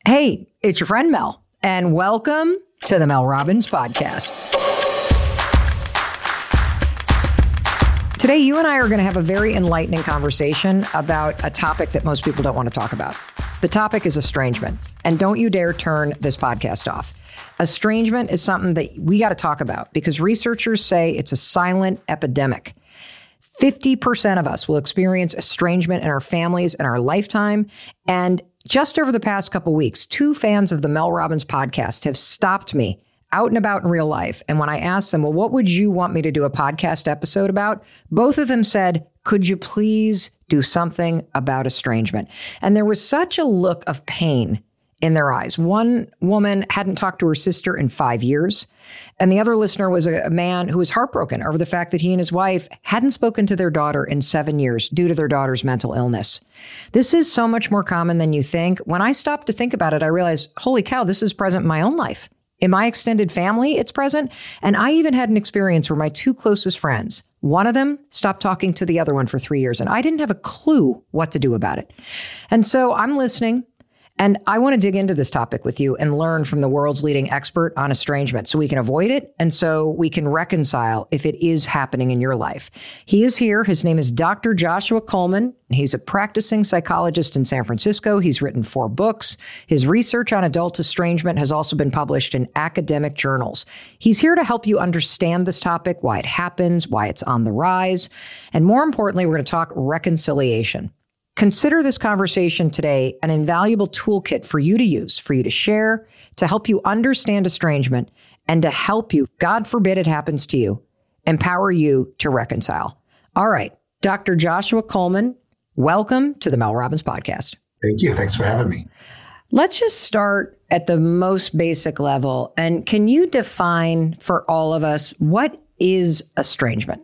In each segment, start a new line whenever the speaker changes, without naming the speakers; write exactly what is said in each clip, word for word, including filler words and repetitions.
Hey, it's your friend Mel, and welcome to the Mel Robbins Podcast. Today, you and I are going to have a very enlightening conversation about a topic that most people don't want to talk about. The topic is estrangement, and don't you dare turn this podcast off. Estrangement is something that we got to talk about because researchers say it's a silent epidemic. fifty percent of us will experience estrangement in our families in our lifetime, and just over the past couple weeks, two fans of the Mel Robbins Podcast have stopped me out and about in real life. And when I asked them, well, what would you want me to do a podcast episode about? Both of them said, could you please do something about estrangement? And there was such a look of pain in their eyes. One woman hadn't talked to her sister in five years. And the other listener was a, a man who was heartbroken over the fact that he and his wife hadn't spoken to their daughter in seven years due to their daughter's mental illness. This is so much more common than you think. When I stopped to think about it, I realized, holy cow, this is present in my own life. In my extended family, it's present. And I even had an experience where my two closest friends, one of them stopped talking to the other one for three years, and I didn't have a clue what to do about it. And so I'm listening. And I want to dig into this topic with you and learn from the world's leading expert on estrangement so we can avoid it and so we can reconcile if it is happening in your life. He is here. His name is Doctor Joshua Coleman. He's a practicing psychologist in San Francisco. He's written four books. His research on adult estrangement has also been published in academic journals. He's here to help you understand this topic, why it happens, why it's on the rise. And more importantly, we're going to talk reconciliation. Consider this conversation today an invaluable toolkit for you to use, for you to share, to help you understand estrangement, and to help you, God forbid it happens to you, empower you to reconcile. All right, Doctor Joshua Coleman, welcome to the Mel Robbins Podcast.
Thank you. Thanks for having me.
Let's just start at the most basic level. And can you define for all of us, what is estrangement?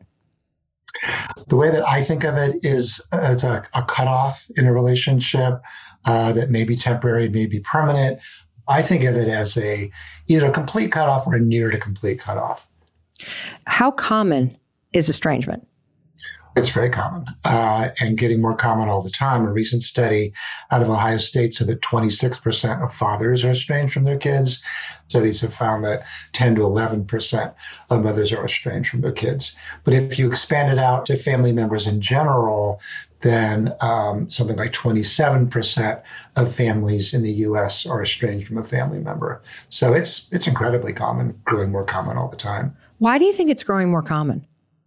The way that I think of it is as a, a cutoff in a relationship uh, that may be temporary, may be permanent. I think of it as a either a complete cutoff or a near to complete cutoff.
How common is estrangement?
It's very common uh, and getting more common all the time. A recent study out of Ohio State said that twenty-six percent of fathers are estranged from their kids. Studies have found that ten to eleven percent of mothers are estranged from their kids. But if you expand it out to family members in general, then um, something like twenty-seven percent of families in the U S are estranged from a family member. So it's it's incredibly common, growing more common all the time.
Why do you think it's growing more common?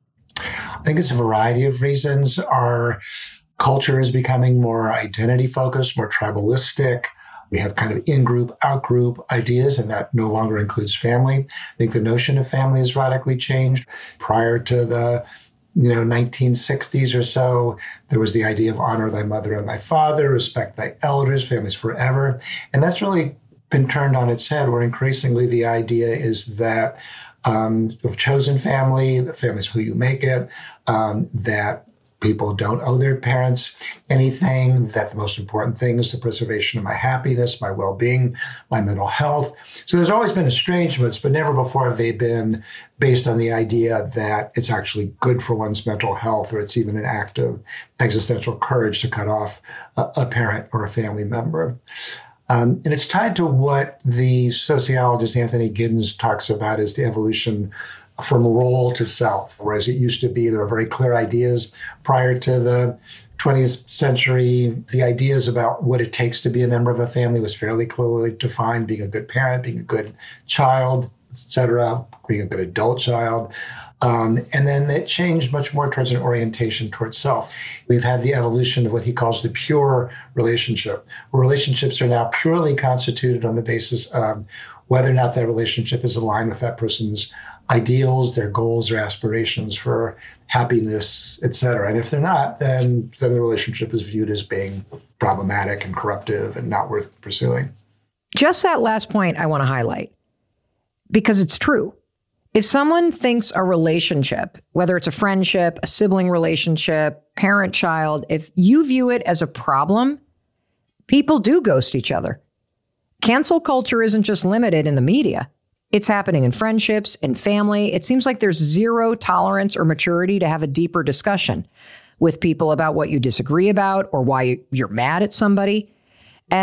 I think it's a variety of reasons. Our culture is becoming more identity focused, more tribalistic. We have kind of in-group, out-group ideas, and that no longer includes family. I think the notion of family has radically changed. Prior to the you know, nineteen sixties or so, there was the idea of honor thy mother and thy father, respect thy elders, families forever. And that's really been turned on its head, where increasingly the idea is that Um, of chosen family, the family's who you make it, um, that people don't owe their parents anything, that the most important thing is the preservation of my happiness, my well-being, my mental health. So there's always been estrangements, but never before have they been based on the idea that it's actually good for one's mental health, or it's even an act of existential courage to cut off a, a parent or a family member. Um, and it's tied to what the sociologist Anthony Giddens talks about as the evolution from role to self. Whereas it used to be, there were very clear ideas prior to the twentieth century. The ideas about what it takes to be a member of a family was fairly clearly defined: being a good parent, being a good child, et cetera, being a good adult child. Um, and then it changed much more towards an orientation towards self. We've had the evolution of what he calls the pure relationship, where relationships are now purely constituted on the basis of whether or not that relationship is aligned with that person's ideals, their goals, their aspirations for happiness, et cetera. And if they're not, then, then the relationship is viewed as being problematic and corruptive and not worth pursuing.
Just that last point I want to highlight, because it's true. If someone thinks a relationship, whether it's a friendship, a sibling relationship, parent-child, if you view it as a problem, people do ghost each other. Cancel culture isn't just limited in the media. It's happening in friendships, in family. It seems like there's zero tolerance or maturity to have a deeper discussion with people about what you disagree about or why you're mad at somebody. And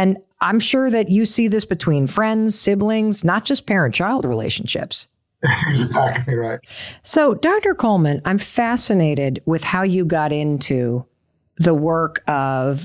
I'm sure that you see this between friends, siblings, not just parent-child relationships.
Exactly right.
So, Doctor Coleman, I'm fascinated with how you got into the work of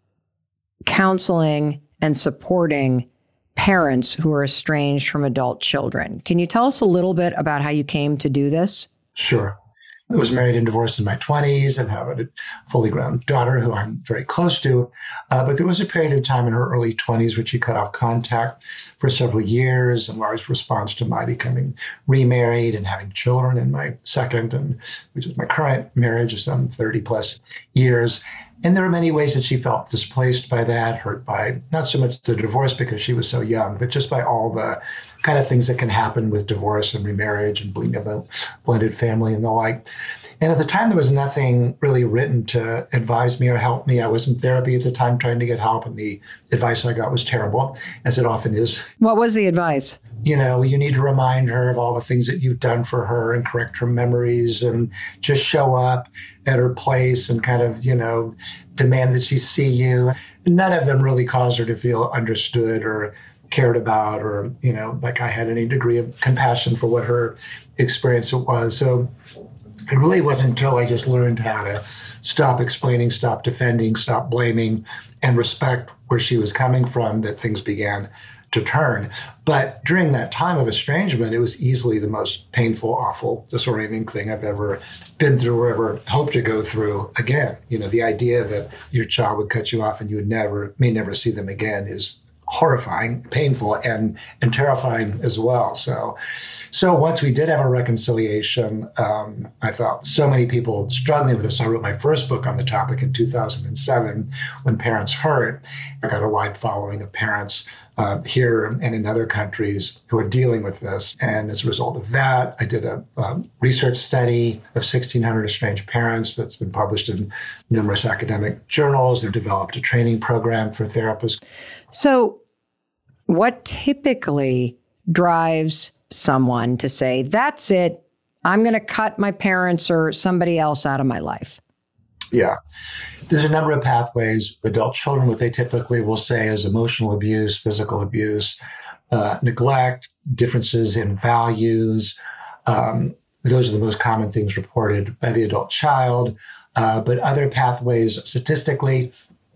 counseling and supporting parents who are estranged from adult children. Can you tell us a little bit about how you came to do this?
Sure. I was married and divorced in my twenties and have a fully grown daughter who I'm very close to. Uh, but there was a period of time in her early twenties when she cut off contact for several years in large response to my becoming remarried and having children in my second, and which is my current marriage of some thirty plus years. And there were many ways that she felt displaced by that, hurt by not so much the divorce because she was so young, but just by all the kind of things that can happen with divorce and remarriage and being of a blended family and the like. And at the time, there was nothing really written to advise me or help me. I was in therapy at the time trying to get help, and the advice I got was terrible, as it often is.
What was the advice?
You know, you need to remind her of all the things that you've done for her and correct her memories and just show up at her place and kind of, you know, demand that she see you. None of them really caused her to feel understood or cared about, or, you know, like I had any degree of compassion for what her experience was. So it really wasn't until I just learned how to stop explaining, stop defending, stop blaming, and respect where she was coming from that things began to turn. But during that time of estrangement, it was easily the most painful, awful, disorienting thing I've ever been through or ever hope to go through again. You know, the idea that your child would cut you off and you would never, may never see them again is horrifying, painful, and and terrifying as well. So, so once we did have a reconciliation, um, I thought so many people struggling with this. I wrote my first book on the topic in two thousand seven, When Parents Hurt. I got a wide following of parents uh, here and in other countries who are dealing with this. And as a result of that, I did a um, research study of sixteen hundred estranged parents that's been published in numerous academic journals. They've developed a training program for therapists.
So what typically drives someone to say, that's it, I'm going to cut my parents or somebody else out of my life?
Yeah. There's a number of pathways. Adult children, what they typically will say is emotional abuse, physical abuse, uh, neglect, differences in values. Um, those are the most common things reported by the adult child. Uh, but other pathways, statistically,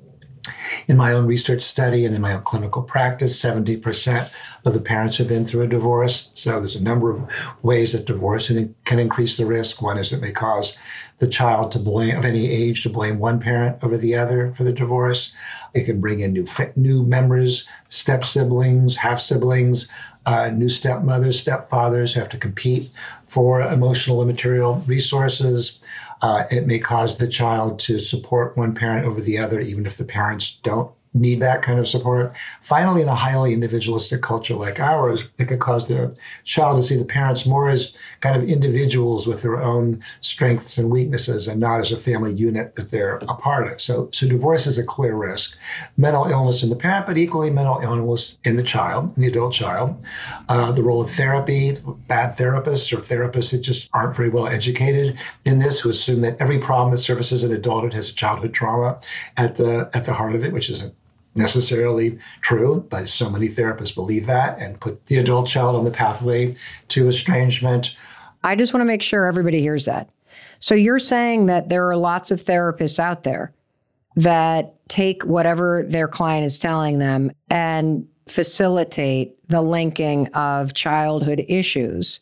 in my own research study and in my own clinical practice, seventy percent of the parents have been through a divorce. So there's a number of ways that divorce can increase the risk. One is it may cause the child to blame, of any age, to blame one parent over the other for the divorce. It can bring in new new members, step siblings, half siblings, uh, new stepmothers, stepfathers who have to compete for emotional and material resources. Uh, it may cause the child to support one parent over the other, even if the parents don't need that kind of support. Finally, in a highly individualistic culture like ours, it could cause the child to see the parents more as kind of individuals with their own strengths and weaknesses and not as a family unit that they're a part of. So, so divorce is a clear risk. Mental illness in the parent, but equally mental illness in the child, in the adult child. Uh, the role of therapy, bad therapists or therapists that just aren't very well educated in this, who assume that every problem that surfaces in adulthood has a childhood trauma at the at the heart of it, which isn't necessarily true, but so many therapists believe that and put the adult child on the pathway to estrangement.
I just want to make sure everybody hears that. So you're saying that there are lots of therapists out there that take whatever their client is telling them and facilitate the linking of childhood issues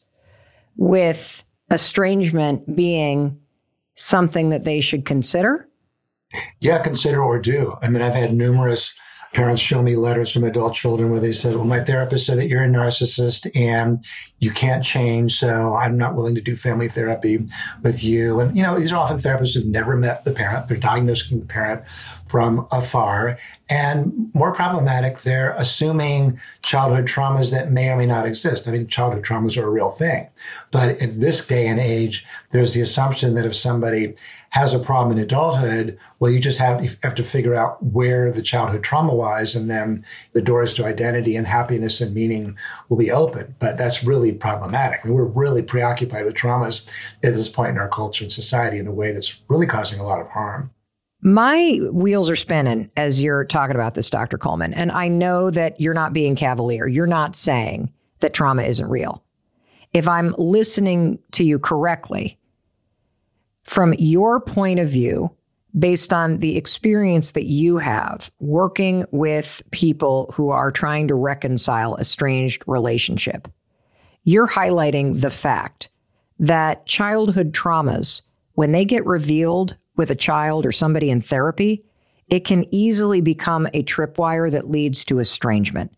with estrangement being something that they should consider?
Yeah, consider or do. I mean, I've had numerous parents show me letters from adult children where they said, well, my therapist said that you're a narcissist and you can't change, so I'm not willing to do family therapy with you. And, you know, these are often therapists who've never met the parent. They're diagnosing the parent from afar. And more problematic, they're assuming childhood traumas that may or may not exist. I mean, childhood traumas are a real thing. But in this day and age, there's the assumption that if somebody has a problem in adulthood, well, you just have, you have to figure out where the childhood trauma lies, and then the doors to identity and happiness and meaning will be open. But that's really problematic. I mean, we're really preoccupied with traumas at this point in our culture and society in a way that's really causing a lot of harm.
My wheels are spinning as you're talking about this, Doctor Coleman. And I know that you're not being cavalier. You're not saying that trauma isn't real. If I'm listening to you correctly, from your point of view, based on the experience that you have working with people who are trying to reconcile a estranged relationship, you're highlighting the fact that childhood traumas, when they get revealed with a child or somebody in therapy, it can easily become a tripwire that leads to estrangement.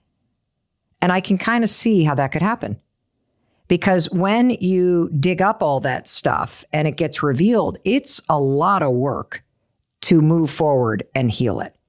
And I can kind of see how that could happen. Because when you dig up all that stuff and it gets revealed, it's a lot of work to move forward and heal it.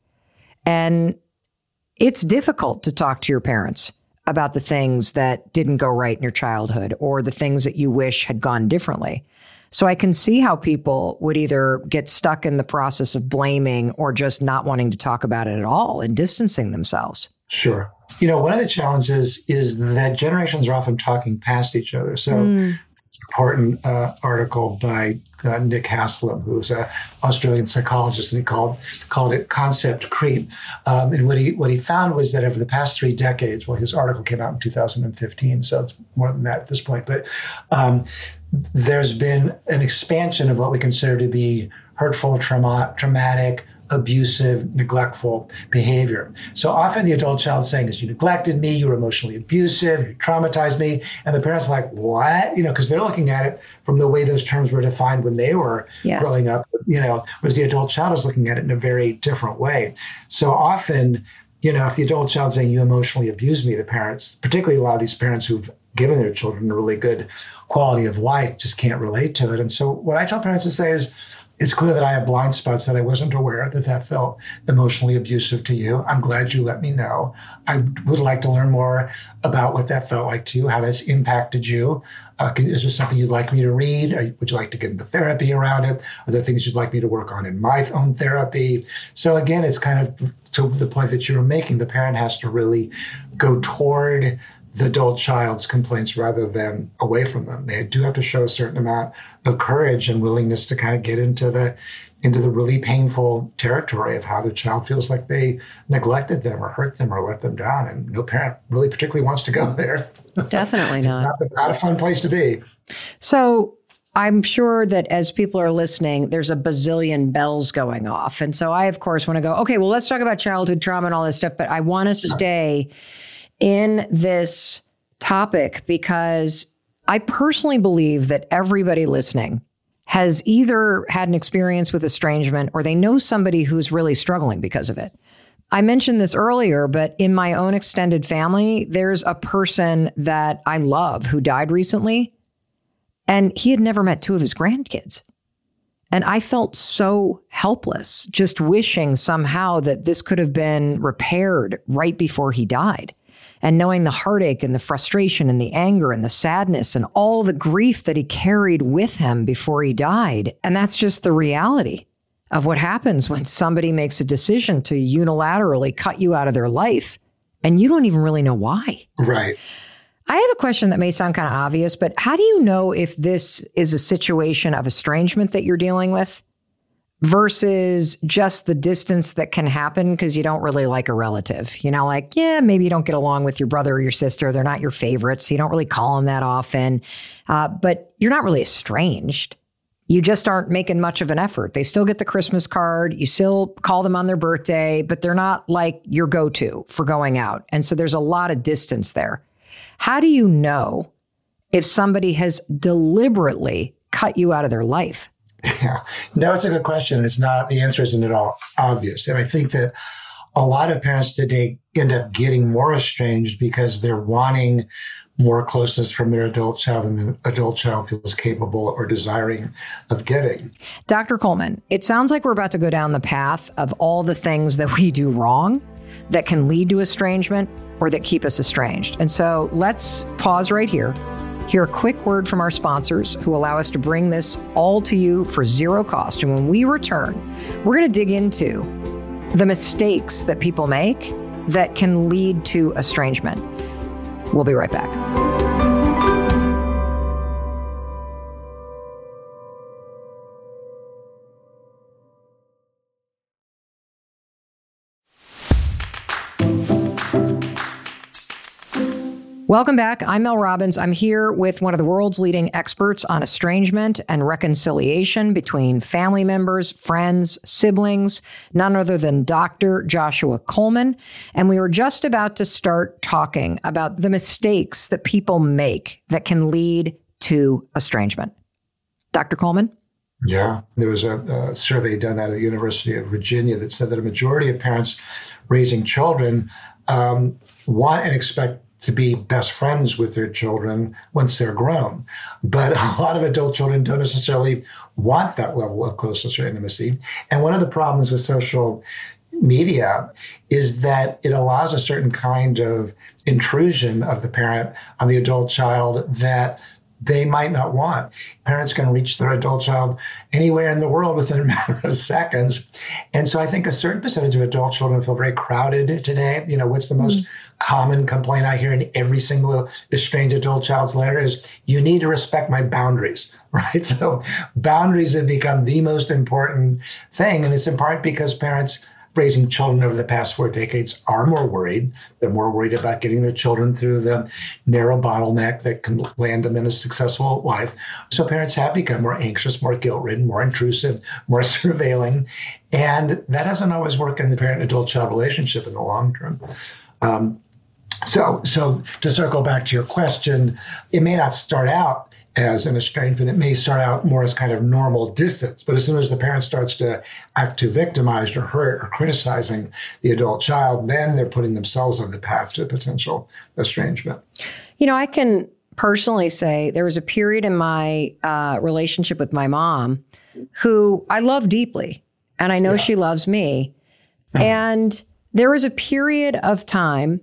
And it's difficult to talk to your parents about the things that didn't go right in your childhood or the things that you wish had gone differently. So I can see how people would either get stuck in the process of blaming or just not wanting to talk about it at all and distancing themselves.
Sure. You know, one of the challenges is that generations are often talking past each other. So mm. important uh, article by uh, Nick Haslam, who's an Australian psychologist, and he called called it concept creep. Um, and what he what he found was that over the past three decades, well, his article came out in two thousand fifteen, so it's more than that at this point, but um, there's been an expansion of what we consider to be hurtful, trauma, traumatic, abusive, neglectful behavior. So often the adult child is saying is, you neglected me, you were emotionally abusive, you traumatized me. And the parents are like, what? You know, because they're looking at it from the way those terms were defined when they were yes. growing up, you know, whereas the adult child is looking at it in a very different way. So often, you know, if the adult child is saying you emotionally abused me, the parents, particularly a lot of these parents who've given their children a really good quality of life, just can't relate to it. And so what I tell parents to say is, it's clear that I have blind spots that I wasn't aware that that felt emotionally abusive to you. I'm glad you let me know. I would like to learn more about what that felt like to you, how that's impacted you. Uh, can, is there something you'd like me to read? Or would you like to get into therapy around it? Are there things you'd like me to work on in my own therapy? So again, it's kind of to the point that you were making. The parent has to really go toward the adult child's complaints rather than away from them. They do have to show a certain amount of courage and willingness to kind of get into the into the really painful territory of how the child feels like they neglected them or hurt them or let them down. And no parent really particularly wants to go there.
Definitely not.
It's not, not a fun place to be.
So I'm sure that as people are listening, there's a bazillion bells going off. And so I, of course, want to go, okay, well, let's talk about childhood trauma and all this stuff, but I want to stay in this topic because I personally believe that everybody listening has either had an experience with estrangement or they know somebody who's really struggling because of it. I mentioned this earlier, but in my own extended family, there's a person that I love who died recently, and he had never met two of his grandkids. And I felt so helpless, just wishing somehow that this could have been repaired right before he died. And knowing the heartache and the frustration and the anger and the sadness and all the grief that he carried with him before he died. And that's just the reality of what happens when somebody makes a decision to unilaterally cut you out of their life and you don't even really know why.
Right.
I have a question that may sound kind of obvious, but how do you know if this is a situation of estrangement that you're dealing with versus just the distance that can happen because you don't really like a relative? You know, like, yeah, maybe you don't get along with your brother or your sister. They're not your favorites. So you don't really call them that often. Uh, but you're not really estranged. You just aren't making much of an effort. They still get the Christmas card. You still call them on their birthday, but they're not like your go-to for going out. And so there's a lot of distance there. How do you know if somebody has deliberately cut you out of their life?
Yeah, no, it's a good question. It's not, the answer isn't at all obvious. And I think that a lot of parents today end up getting more estranged because they're wanting more closeness from their adult child than the adult child feels capable or desiring of giving.
Doctor Coleman, it sounds like we're about to go down the path of all the things that we do wrong that can lead to estrangement or that keep us estranged. And so let's pause right here. Hear a quick word from our sponsors who allow us to bring this all to you for zero cost. And when we return, we're going to dig into the mistakes that people make that can lead to estrangement. We'll be right back. Welcome back. I'm Mel Robbins. I'm here with one of the world's leading experts on estrangement and reconciliation between family members, friends, siblings, none other than Doctor Joshua Coleman. And we were just about to start talking about the mistakes that people make that can lead to estrangement. Doctor Coleman?
Yeah, there was a, a survey done out of the University of Virginia that said that a majority of parents raising children um, want and expect to be best friends with their children once they're grown. But a lot of adult children don't necessarily want that level of closeness or intimacy. And one of the problems with social media is that it allows a certain kind of intrusion of the parent on the adult child that they might not want. Parents can reach their adult child anywhere in the world within a matter of seconds. And so I think a certain percentage of adult children feel very crowded today. You know, what's the most mm-hmm. common complaint I hear in every single estranged adult child's letter is, you need to respect my boundaries, right? So boundaries have become the most important thing. And it's in part because parents raising children over the past four decades are more worried. They're more worried about getting their children through the narrow bottleneck that can land them in a successful life. So parents have become more anxious, more guilt-ridden, more intrusive, more surveilling. And that doesn't always work in the parent-adult-child relationship in the long term. Um, so, so to circle back to your question, it may not start out as an estrangement. It may start out more as kind of normal distance, but as soon as the parent starts to act too victimized or hurt or criticizing the adult child, then they're putting themselves on the path to potential estrangement.
You know, I can personally say there was a period in my uh, relationship with my mom who I love deeply, and I know yeah. she loves me. Mm-hmm. And there was a period of time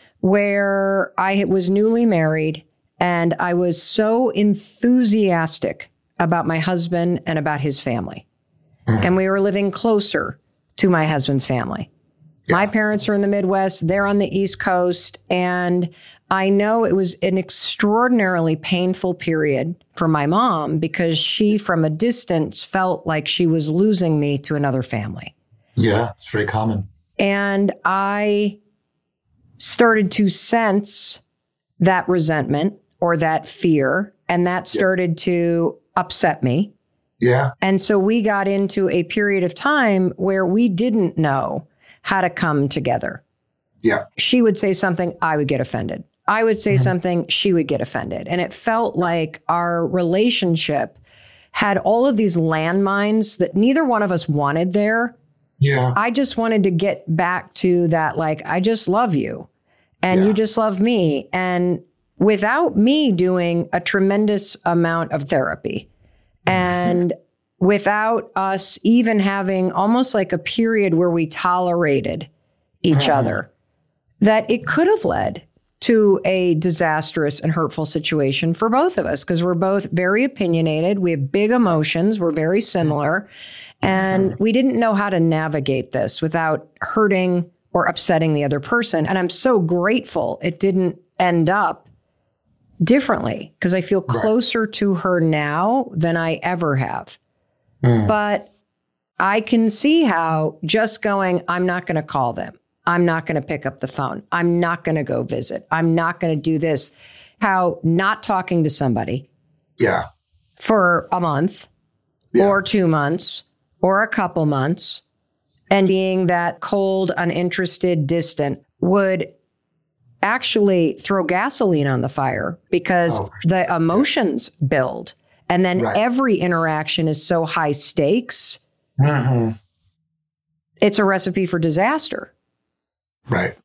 where I was newly married, and I was so enthusiastic about my husband and about his family. Mm-hmm. And we were living closer to my husband's family. Yeah. My parents are in the Midwest. They're on the East Coast. And I know it was an extraordinarily painful period for my mom because she, from a distance, felt like she was losing me to another family.
Yeah, it's very common.
And I started to sense that resentment or that fear, and that started yeah. to upset me.
Yeah.
And so we got into a period of time where we didn't know how to come together.
Yeah.
She would say something, I would get offended. I would say mm-hmm. something, she would get offended. And it felt like our relationship had all of these landmines that neither one of us wanted there.
Yeah.
I just wanted to get back to that, like, I just love you and yeah. you just love me. And without me doing a tremendous amount of therapy and without us even having almost like a period where we tolerated each uh-huh. other, that it could have led to a disastrous and hurtful situation for both of us, because we're both very opinionated. We have big emotions. We're very similar. And we didn't know how to navigate this without hurting or upsetting the other person. And I'm so grateful it didn't end up differently, because I feel closer right. to her now than I ever have. Mm. But I can see how just going, I'm not going to call them. I'm not going to pick up the phone. I'm not going to go visit. I'm not going to do this. How not talking to somebody
yeah.
for a month yeah. or two months or a couple months and being that cold, uninterested, distant would actually throw gasoline on the fire, because oh. the emotions build. And then right. every interaction is so high stakes. Mm-hmm. It's a recipe for disaster.
Right.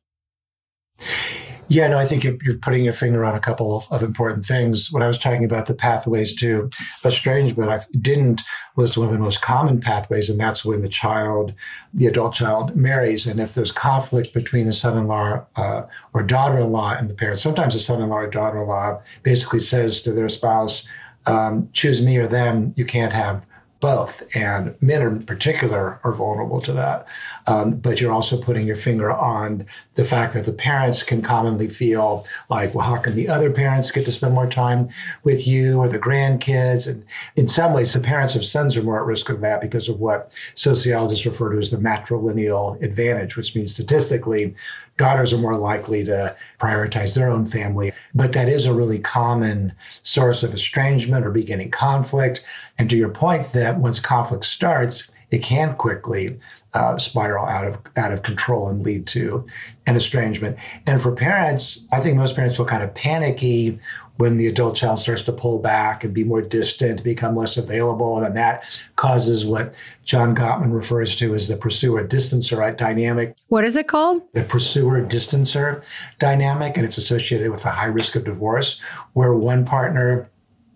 Yeah, no, I think you're, you're putting your finger on a couple of, of important things. When I was talking about the pathways to estrangement, I didn't list one of the most common pathways, and that's when the child, the adult child, marries. And if there's conflict between the son-in-law uh, or daughter-in-law and the parents, sometimes the son-in-law or daughter-in-law basically says to their spouse, um, choose me or them, you can't have both. And men in particular are vulnerable to that. Um, but you're also putting your finger on the fact that the parents can commonly feel like, well, how can the other parents get to spend more time with you or the grandkids? And in some ways, the parents of sons are more at risk of that because of what sociologists refer to as the matrilineal advantage, which means statistically, Daughters are more likely to prioritize their own family, but that is a really common source of estrangement or beginning conflict. And to your point that once conflict starts, it can quickly uh, spiral out of out of control and lead to an estrangement. And for parents, I think most parents feel kind of panicky when the adult child starts to pull back and be more distant, become less available. And that causes what John Gottman refers to as the pursuer-distancer dynamic.
What is it called?
The pursuer-distancer dynamic, and it's associated with a high risk of divorce, where one partner,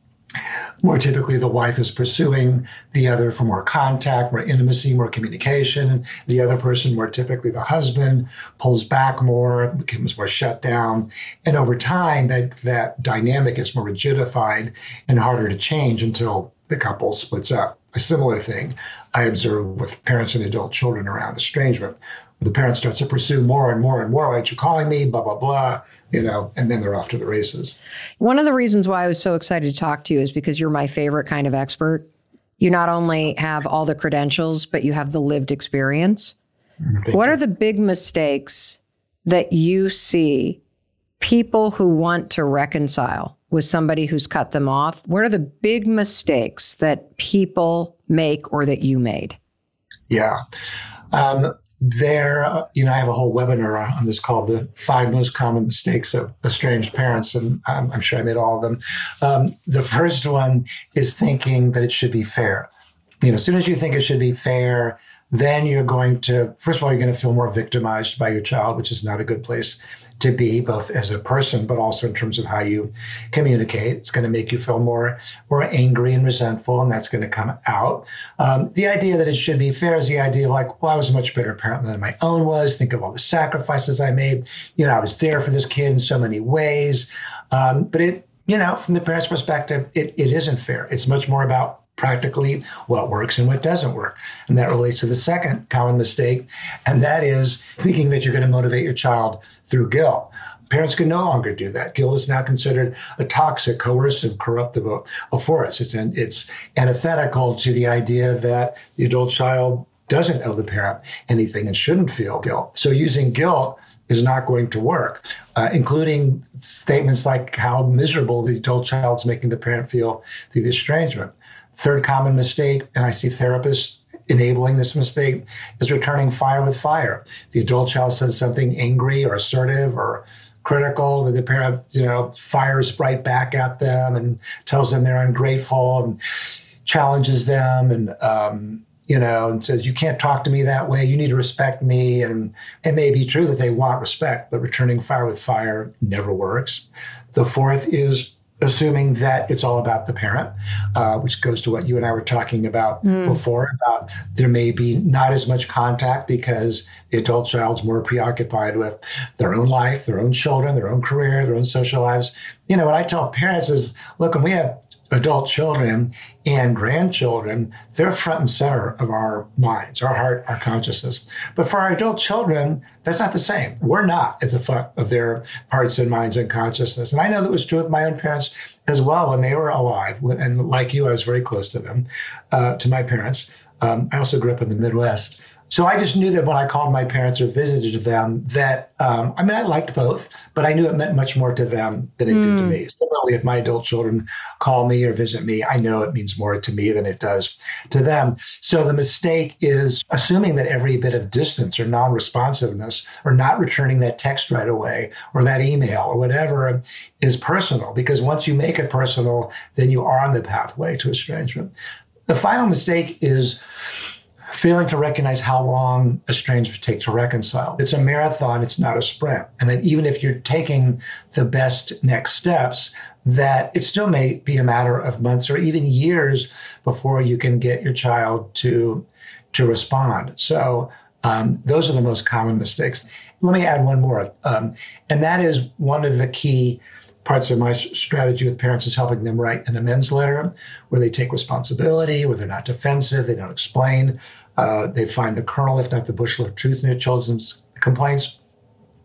more typically the wife, is pursuing the other for more contact, more intimacy, more communication. The other person, more typically the husband, pulls back more, becomes more shut down. And over time, that, that dynamic gets more rigidified and harder to change until the couple splits up. A similar thing I observe with parents and adult children around estrangement. The parent starts to pursue more and more and more. Why aren't you calling me? Blah, blah, blah. You know, and then they're off to the races.
One of the reasons why I was so excited to talk to you is because you're my favorite kind of expert. You not only have all the credentials, but you have the lived experience.
Thank
what
you.
are the big mistakes that you see people who want to reconcile with somebody who's cut them off? What are the big mistakes that people make or that you made?
Yeah. Um, There, you know, I have a whole webinar on this called The Five Most Common Mistakes of Estranged Parents, and um, I'm sure I made all of them. Um, the first one is thinking that it should be fair. You know, as soon as you think it should be fair, then you're going to, first of all, you're going to feel more victimized by your child, which is not a good place to be, both as a person, but also in terms of how you communicate. It's going to make you feel more, more angry and resentful, and that's going to come out. Um, the idea that it should be fair is the idea of like, well, I was a much better parent than my own was. Think of all the sacrifices I made. You know, I was there for this kid in so many ways. Um, but it, you know, from the parent's perspective, it, it isn't fair. It's much more about practically what works and what doesn't work. And that relates to the second common mistake, and that is thinking that you're going to motivate your child through guilt. Parents can no longer do that. Guilt is now considered a toxic, coercive, corruptible force. It's, an, it's antithetical to the idea that the adult child doesn't owe the parent anything and shouldn't feel guilt. So using guilt is not going to work, uh, including statements like how miserable the adult child's making the parent feel through the estrangement. Third common mistake, and I see therapists enabling this mistake, is returning fire with fire. The adult child says something angry or assertive or critical, that the parent, you know, fires right back at them and tells them they're ungrateful and challenges them and, um, you know, and says, you can't talk to me that way. You need to respect me. And it may be true that they want respect, but returning fire with fire never works. The fourth is assuming that it's all about the parent, uh, which goes to what you and I were talking about mm. before, about there may be not as much contact because the adult child's more preoccupied with their own life, their own children, their own career, their own social lives. You know, what I tell parents is, look, when we have adult children and grandchildren, they're front and center of our minds, our heart, our consciousness. But for our adult children, that's not the same. We're not at the front of their hearts and minds and consciousness. And I know that was true with my own parents as well when they were alive. And like you, I was very close to them, uh, to my parents. Um, I also grew up in the Midwest. So I just knew that when I called my parents or visited them that, um, I mean, I liked both, but I knew it meant much more to them than it mm. did to me. Similarly, if my adult children call me or visit me, I know it means more to me than it does to them. So the mistake is assuming that every bit of distance or non-responsiveness or not returning that text right away or that email or whatever is personal, because once you make it personal, then you are on the pathway to estrangement. The final mistake is failing to recognize how long estrangement takes to reconcile. It's a marathon, it's not a sprint. And that even if you're taking the best next steps, that it still may be a matter of months or even years before you can get your child to, to respond. So um, those are the most common mistakes. Let me add one more. Um, and that is one of the key parts of my strategy with parents is helping them write an amends letter where they take responsibility, where they're not defensive, they don't explain. Uh, they find the kernel, if not the bushel of truth in their children's complaints.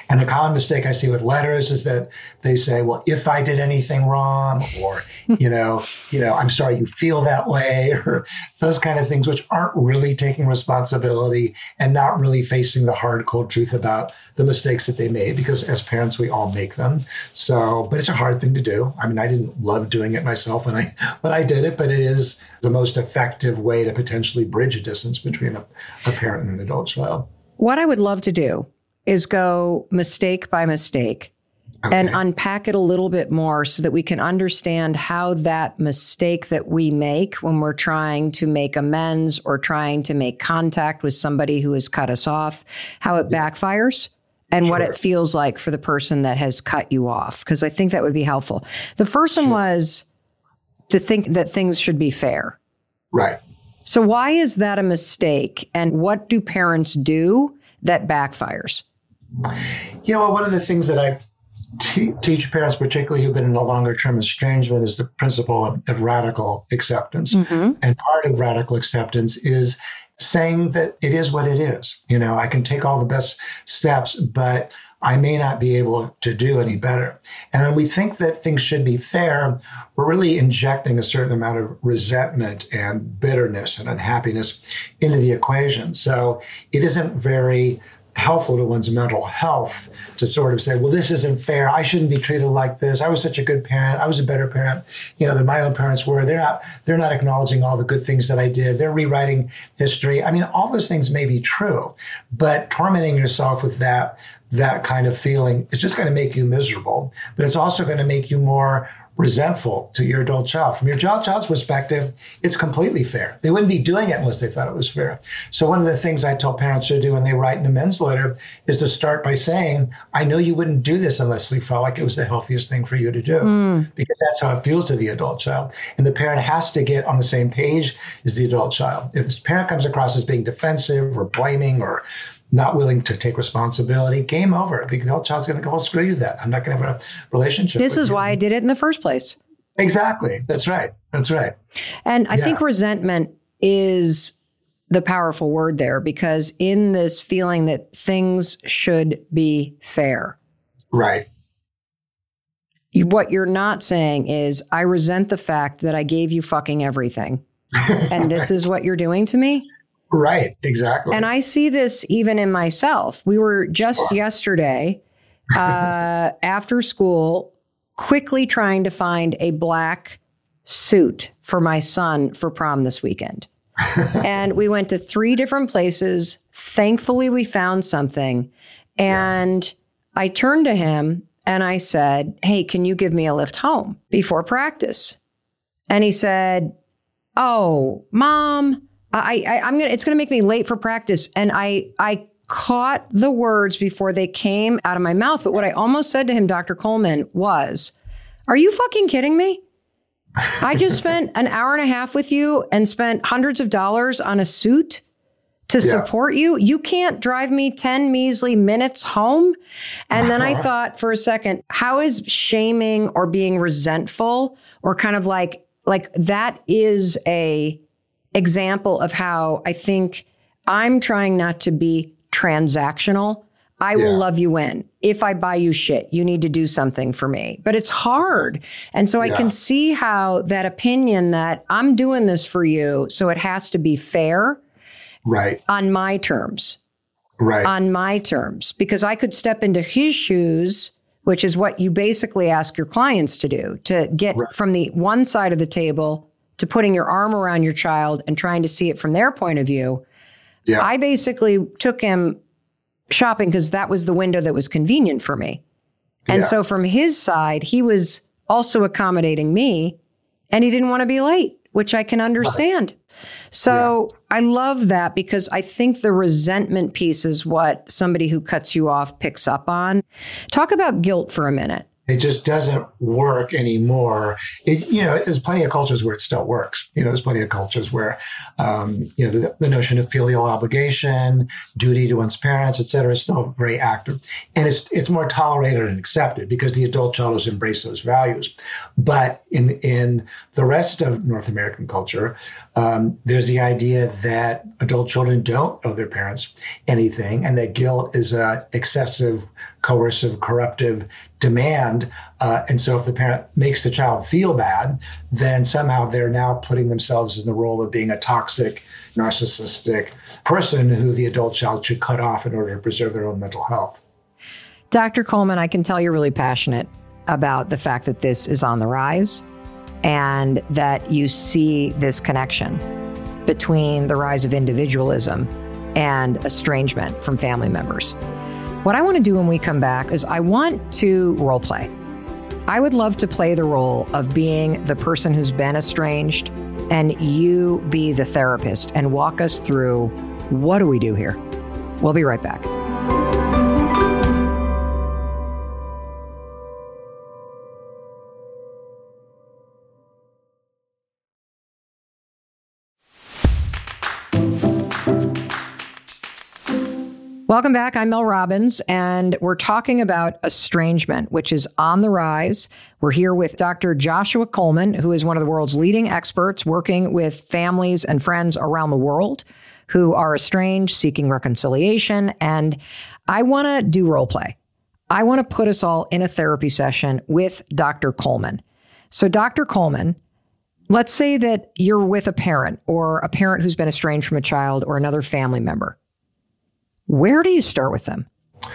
And a common mistake I see with letters is that they say, well, if I did anything wrong, or, you know, you know, I'm sorry you feel that way, or those kind of things, which aren't really taking responsibility and not really facing the hard, cold truth about the mistakes that they made, because as parents, we all make them. So, but it's a hard thing to do. I mean, I didn't love doing it myself when I, when I did it, but it is the most effective way to potentially bridge a distance between a, a parent and an adult child.
What I would love to do is go mistake by mistake okay. and unpack it a little bit more so that we can understand how that mistake that we make when we're trying to make amends or trying to make contact with somebody who has cut us off, how it yeah. backfires and sure. what it feels like for the person that has cut you off, because I think that would be helpful. The first one sure. was to think that things should be fair.
Right.
So why is that a mistake? And what do parents do that backfires?
You know, one of the things that I t- teach parents, particularly who've been in a longer term estrangement, is the principle of, of radical acceptance. Mm-hmm. And part of radical acceptance is saying that it is what it is. You know, I can take all the best steps, but I may not be able to do any better. And when we think that things should be fair, we're really injecting a certain amount of resentment and bitterness and unhappiness into the equation. So it isn't very helpful to one's mental health to sort of say, well, this isn't fair. I shouldn't be treated like this. I was such a good parent. I was a better parent, you know, than my own parents were. They're not, they're not acknowledging all the good things that I did. They're rewriting history. I mean, all those things may be true, but tormenting yourself with that, that kind of feeling is just going to make you miserable, but it's also going to make you more resentful to your adult child. From your child child's perspective, it's completely fair. They wouldn't be doing it unless they thought it was fair. So one of the things I tell parents to do when they write an amends letter is to start by saying, I know you wouldn't do this unless you felt like it was the healthiest thing for you to do, mm. because that's how it feels to the adult child. And the parent has to get on the same page as the adult child. If this parent comes across as being defensive or blaming or not willing to take responsibility, game over. The adult child's going to go, well, screw you that. I'm not going to have a relationship
This
with
is
you.
why I did it in the first place.
Exactly. That's right. That's right.
And I
yeah.
think resentment is the powerful word there, because in this feeling that things should be fair.
Right.
What you're not saying is, I resent the fact that I gave you fucking everything. And this is what you're doing to me?
Right, exactly.
And I see this even in myself. We were just yesterday uh, after school, quickly trying to find a black suit for my son for prom this weekend. And we went to three different places. Thankfully, we found something. And yeah. I turned to him and I said, hey, can you give me a lift home before practice? And he said, oh, Mom, I, I, I'm gonna. It's gonna make me late for practice, and I, I caught the words before they came out of my mouth. But what I almost said to him, Doctor Coleman, was, "Are you fucking kidding me? I just spent an hour and a half with you and spent hundreds of dollars on a suit to yeah. support you. You can't drive me ten measly minutes home." And then I thought for a second, how is shaming or being resentful or kind of like like that is a example of how I think I'm trying not to be transactional. I yeah. will love you in. If I buy you shit, you need to do something for me. But it's hard. And so I yeah. can see how that opinion that I'm doing this for you, so it has to be fair.
Right.
On my terms.
Right.
On my terms. Because I could step into his shoes, which is what you basically ask your clients to do, to get right. from the one side of the table to putting your arm around your child and trying to see it from their point of view. Yeah. I basically took him shopping because that was the window that was convenient for me. And yeah. so from his side, he was also accommodating me, and he didn't want to be late, which I can understand. Right. So yeah. I love that, because I think the resentment piece is what somebody who cuts you off picks up on. Talk about guilt for a minute.
It just doesn't work anymore. It, you know, there's plenty of cultures where it still works. You know, there's plenty of cultures where, um, you know, the, the notion of filial obligation, duty to one's parents, et cetera, is still very active. And it's it's more tolerated and accepted because the adult child has embraced those values. But in, in the rest of North American culture, um, there's the idea that adult children don't owe their parents anything, and that guilt is an excessive, coercive, corruptive demand. Uh, and so if the parent makes the child feel bad, then somehow they're now putting themselves in the role of being a toxic, narcissistic person who the adult child should cut off in order to preserve their own mental health.
Doctor Coleman, I can tell you're really passionate about the fact that this is on the rise and that you see this connection between the rise of individualism and estrangement from family members. What I want to do when we come back is I want to role play. I would love to play the role of being the person who's been estranged and you be the therapist and walk us through what do we do here. We'll be right back. Welcome back. I'm Mel Robbins, and we're talking about estrangement, which is on the rise. We're here with Doctor Joshua Coleman, who is one of the world's leading experts working with families and friends around the world who are estranged, seeking reconciliation. And I want to do role play. I want to put us all in a therapy session with Doctor Coleman. So Doctor Coleman, let's say that you're with a parent or a parent who's been estranged from a child or another family member. Where do you start with them?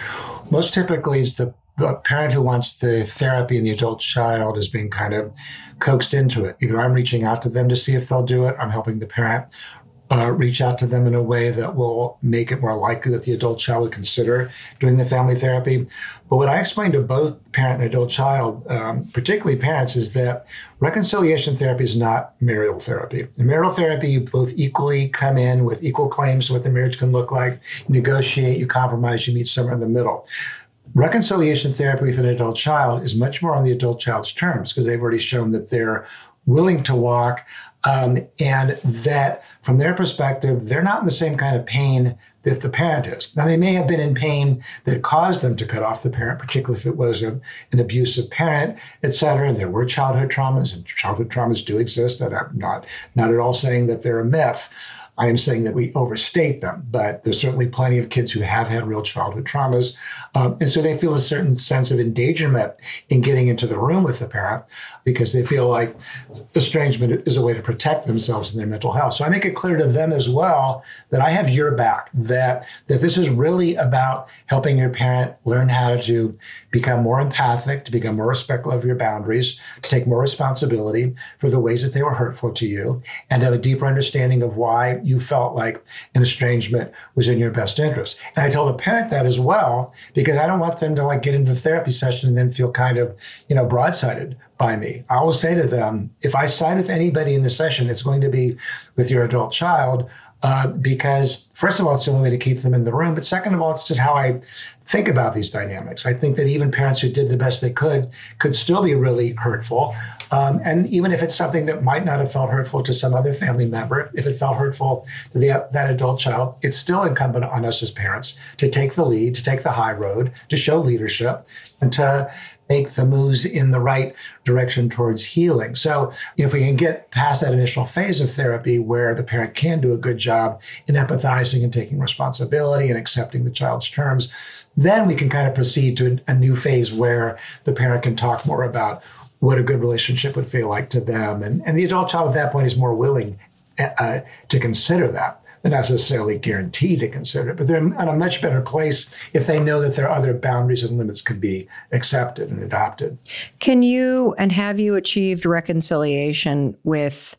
Most typically, it's the parent who wants the therapy and the adult child is being kind of coaxed into it. Either I'm reaching out to them to see if they'll do it. I'm helping the parent uh, reach out to them in a way that will make it more likely that the adult child would consider doing the family therapy. But what I explain to both parent and adult child, um, particularly parents, is that reconciliation therapy is not marital therapy. In marital therapy, you both equally come in with equal claims to what the marriage can look like, you negotiate, you compromise, you meet somewhere in the middle. Reconciliation therapy with an adult child is much more on the adult child's terms because they've already shown that they're willing to walk um, and that from their perspective, they're not in the same kind of pain that the parent is. Now, they may have been in pain that caused them to cut off the parent, particularly if it was a, an abusive parent, et cetera. There were childhood traumas, and childhood traumas do exist. And I'm not, not at all saying that they're a myth. I am saying that we overstate them, but there's certainly plenty of kids who have had real childhood traumas. Um, and so they feel a certain sense of endangerment in getting into the room with the parent because they feel like estrangement is a way to protect themselves and their mental health. So I make it clear to them as well that I have your back, that, that this is really about helping your parent learn how to become more empathic, to become more respectful of your boundaries, to take more responsibility for the ways that they were hurtful to you, and to have a deeper understanding of why you felt like an estrangement was in your best interest. And I tell the parent that as well, because I don't want them to like get into the therapy session and then feel kind of, you know, broadsided by me. I will say to them, if I side with anybody in the session, it's going to be with your adult child. Uh, because first of all, it's the only way to keep them in the room. But second of all, it's just how I think about these dynamics. I think that even parents who did the best they could could still be really hurtful. Um, and even if it's something that might not have felt hurtful to some other family member, if it felt hurtful to the, that adult child, it's still incumbent on us as parents to take the lead, to take the high road, to show leadership, and to make the moves in the right direction towards healing. So you know, if we can get past that initial phase of therapy where the parent can do a good job in empathizing and taking responsibility and accepting the child's terms, then we can kind of proceed to a new phase where the parent can talk more about what a good relationship would feel like to them. And, and the adult child at that point is more willing uh, to consider that. They're not necessarily guaranteed to consider it, but they're in a much better place if they know that there are other boundaries and limits can be accepted and adopted.
Can you and have you achieved reconciliation with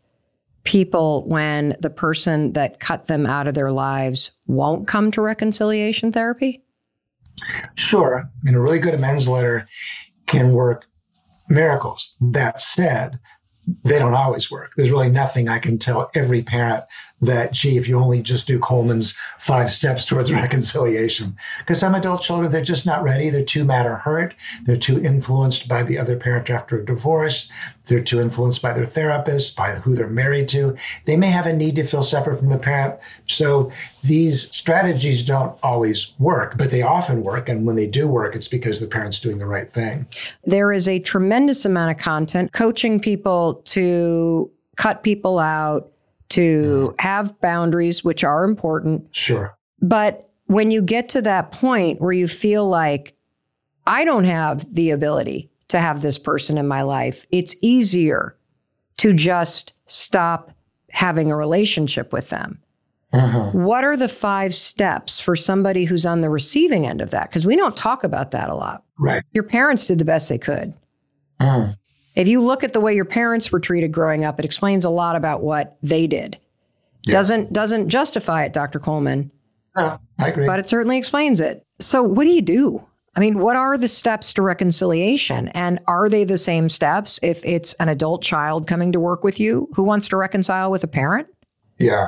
people when the person that cut them out of their lives won't come to reconciliation therapy?
Sure. I mean, a really good amends letter can work miracles. That said, they don't always work. There's really nothing I can tell every parent that, gee, if you only just do Coleman's five steps towards reconciliation. Because some adult children, they're just not ready. They're too mad or hurt. They're too influenced by the other parent after a divorce. They're too influenced by their therapist, by who they're married to. They may have a need to feel separate from the parent. So these strategies don't always work, but they often work. And when they do work, it's because the parent's doing the right thing.
There is a tremendous amount of content coaching people to cut people out, to have boundaries, which are important.
Sure.
But when you get to that point where you feel like, I don't have the ability to have this person in my life, it's easier to just stop having a relationship with them. Uh-huh. What are the five steps for somebody who's on the receiving end of that? Because we don't talk about that a lot.
Right.
Your parents did the best they could.
Uh-huh.
If you look at the way your parents were treated growing up, it explains a lot about what they did. Yeah. Doesn't doesn't justify it, Doctor Coleman.
No, I agree.
But it certainly explains it. So what do you do? I mean, what are the steps to reconciliation? And are they the same steps if it's an adult child coming to work with you who wants to reconcile with a parent?
Yeah.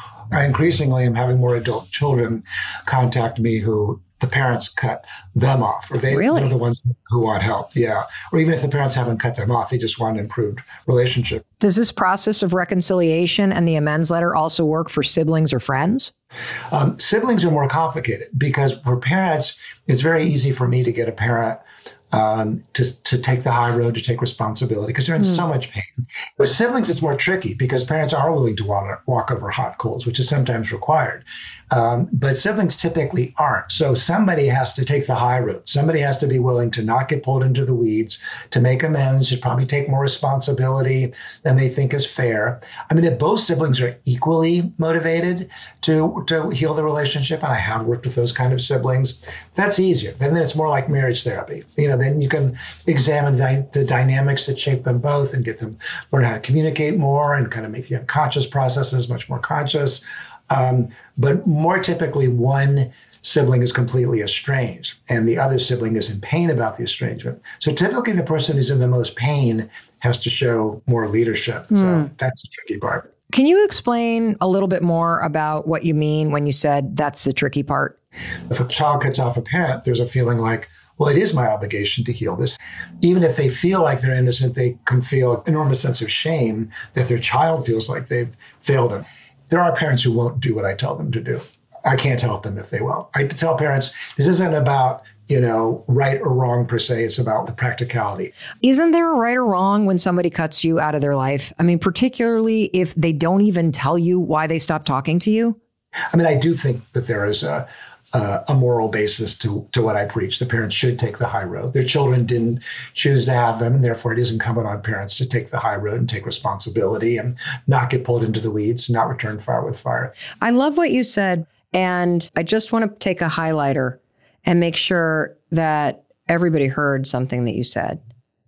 I increasingly am having more adult children contact me who the parents cut them off, or they,
really?
they're the ones who want help. Yeah. Or even if the parents haven't cut them off, they just want an improved relationship.
Does this process of reconciliation and the amends letter also work for siblings or friends?
Um, siblings are more complicated because for parents, it's very easy for me to get a parent um, to, to take the high road, to take responsibility because they're in mm. so much pain. With siblings, it's more tricky because parents are willing to walk, walk over hot coals, which is sometimes required. Um, but siblings typically aren't. So somebody has to take the high road. Somebody has to be willing to not get pulled into the weeds, to make amends, to probably take more responsibility than they think is fair. I mean, if both siblings are equally motivated to, to heal the relationship, and I have worked with those kind of siblings, that's easier. Then it's more like marriage therapy. You know, then you can examine the, the dynamics that shape them both and get them learn how to communicate more and kind of make the unconscious processes much more conscious. Um, but more typically, one sibling is completely estranged and the other sibling is in pain about the estrangement. So typically the person who's in the most pain has to show more leadership. Mm. So that's the tricky part.
Can you explain a little bit more about what you mean when you said that's the tricky part?
If a child cuts off a parent, there's a feeling like, well, it is my obligation to heal this. Even if they feel like they're innocent, they can feel an enormous sense of shame that their child feels like they've failed them. There are parents who won't do what I tell them to do. I can't help them if they won't. I tell parents, this isn't about, you know, right or wrong per se. It's about the practicality.
Isn't there a right or wrong when somebody cuts you out of their life? I mean, particularly if they don't even tell you why they stopped talking to you?
I mean, I do think that there is a, a, a moral basis to, to what I preach. The parents should take the high road. Their children didn't choose to have them, and therefore it is incumbent on parents to take the high road and take responsibility and not get pulled into the weeds, not return fire with fire.
I love what you said. And I just want to take a highlighter and make sure that everybody heard something that you said.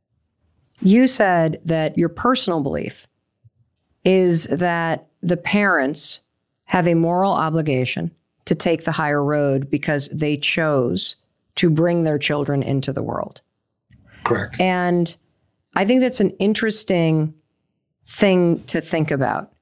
You said that your personal belief is that the parents have a moral obligation to take the higher road because they chose to bring their children into the world.
Correct.
And I think that's an interesting thing to think about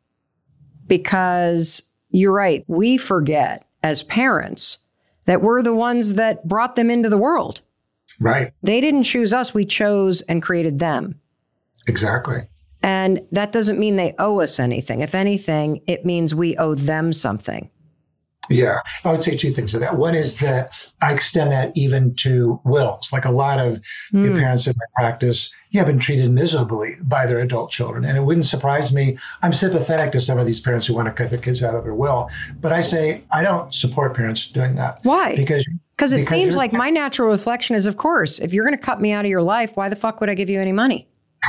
because you're right. We forget as parents that we're the ones that brought them into the world.
Right.
They didn't choose us. We chose and created them.
Exactly.
And that doesn't mean they owe us anything. If anything, it means we owe them something.
Yeah, I would say two things to that. One is that I extend that even to wills. Like a lot of mm. the parents in my practice, yeah, have been treated miserably by their adult children. And it wouldn't surprise me. I'm sympathetic to some of these parents who want to cut their kids out of their will. But I say I don't support parents doing that.
Why?
Because
Because it seems like my natural reflection is, of course, if you're going to cut me out of your life, why the fuck would I give you any money?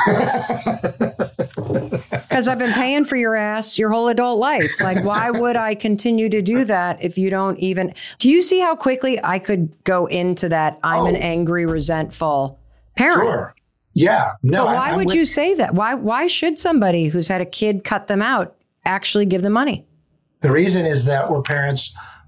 Because I've been paying for your ass your whole adult life. Like, why would I continue to do that if you don't even... Do you see how quickly I could go into that I'm oh. an angry, resentful parent?
Sure. Yeah. No.
But why
I,
would
with-
you say that? Why, why should somebody who's had a kid cut them out actually give them money?
The reason is that we're parents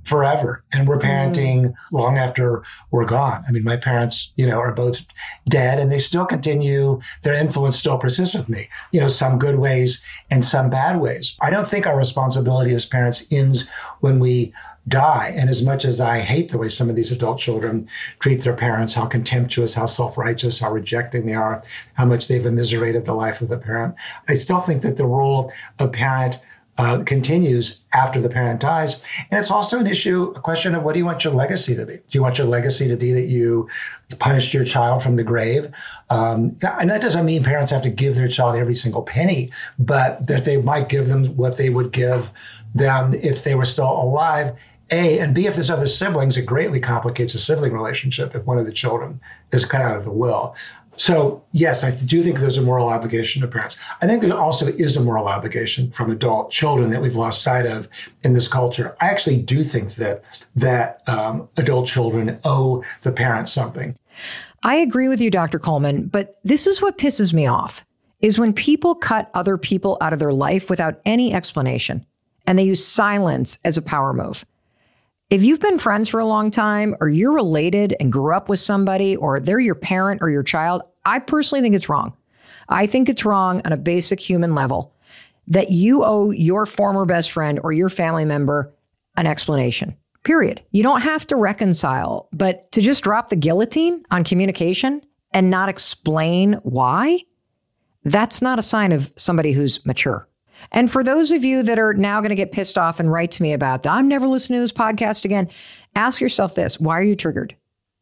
forever. And we're parenting mm. long after we're gone. I mean, my parents, you know, are both dead and they still continue, their influence still persists with me, you know, some good ways and some bad ways. I don't think our responsibility as parents ends when we die. And as much as I hate the way some of these adult children treat their parents, how contemptuous, how self-righteous, how rejecting they are, how much they've immiserated the life of the parent, I still think that the role of parent uh, continues after the parent dies. And it's also an issue, a question of what do you want your legacy to be? Do you want your legacy to be that you punished your child from the grave? Um, and that doesn't mean parents have to give their child every single penny, but that they might give them what they would give them if they were still alive. A, and B, if there's other siblings, it greatly complicates a sibling relationship if one of the children is cut out of the will. So, yes, I do think there's a moral obligation to parents. I think there also is a moral obligation from adult children that we've lost sight of in this culture. I actually do think that that um, adult children owe the parents something.
I agree with you, Doctor Coleman, but this is what pisses me off, is when people cut other people out of their life without any explanation, and they use silence as a power move. If you've been friends for a long time, or you're related and grew up with somebody, or they're your parent or your child, I personally think it's wrong. I think it's wrong on a basic human level that you owe your former best friend or your family member an explanation, period. You don't have to reconcile, but to just drop the guillotine on communication and not explain why, that's not a sign of somebody who's mature. And for those of you that are now going to get pissed off and write to me about that, I'm never listening to this podcast again, ask yourself this: why are you triggered?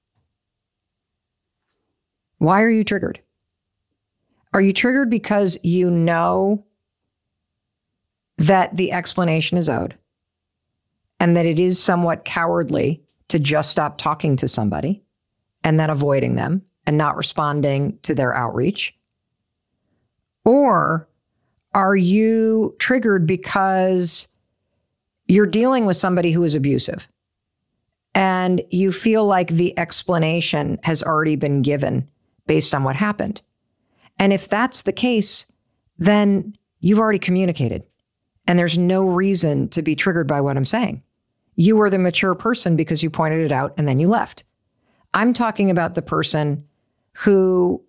Why are you triggered? Are you triggered because you know that the explanation is owed and that it is somewhat cowardly to just stop talking to somebody and then avoiding them and not responding to their outreach? Or are you triggered because you're dealing with somebody who is abusive and you feel like the explanation has already been given based on what happened? And if that's the case, then you've already communicated and there's no reason to be triggered by what I'm saying. You were the mature person because you pointed it out and then you left. I'm talking about the person who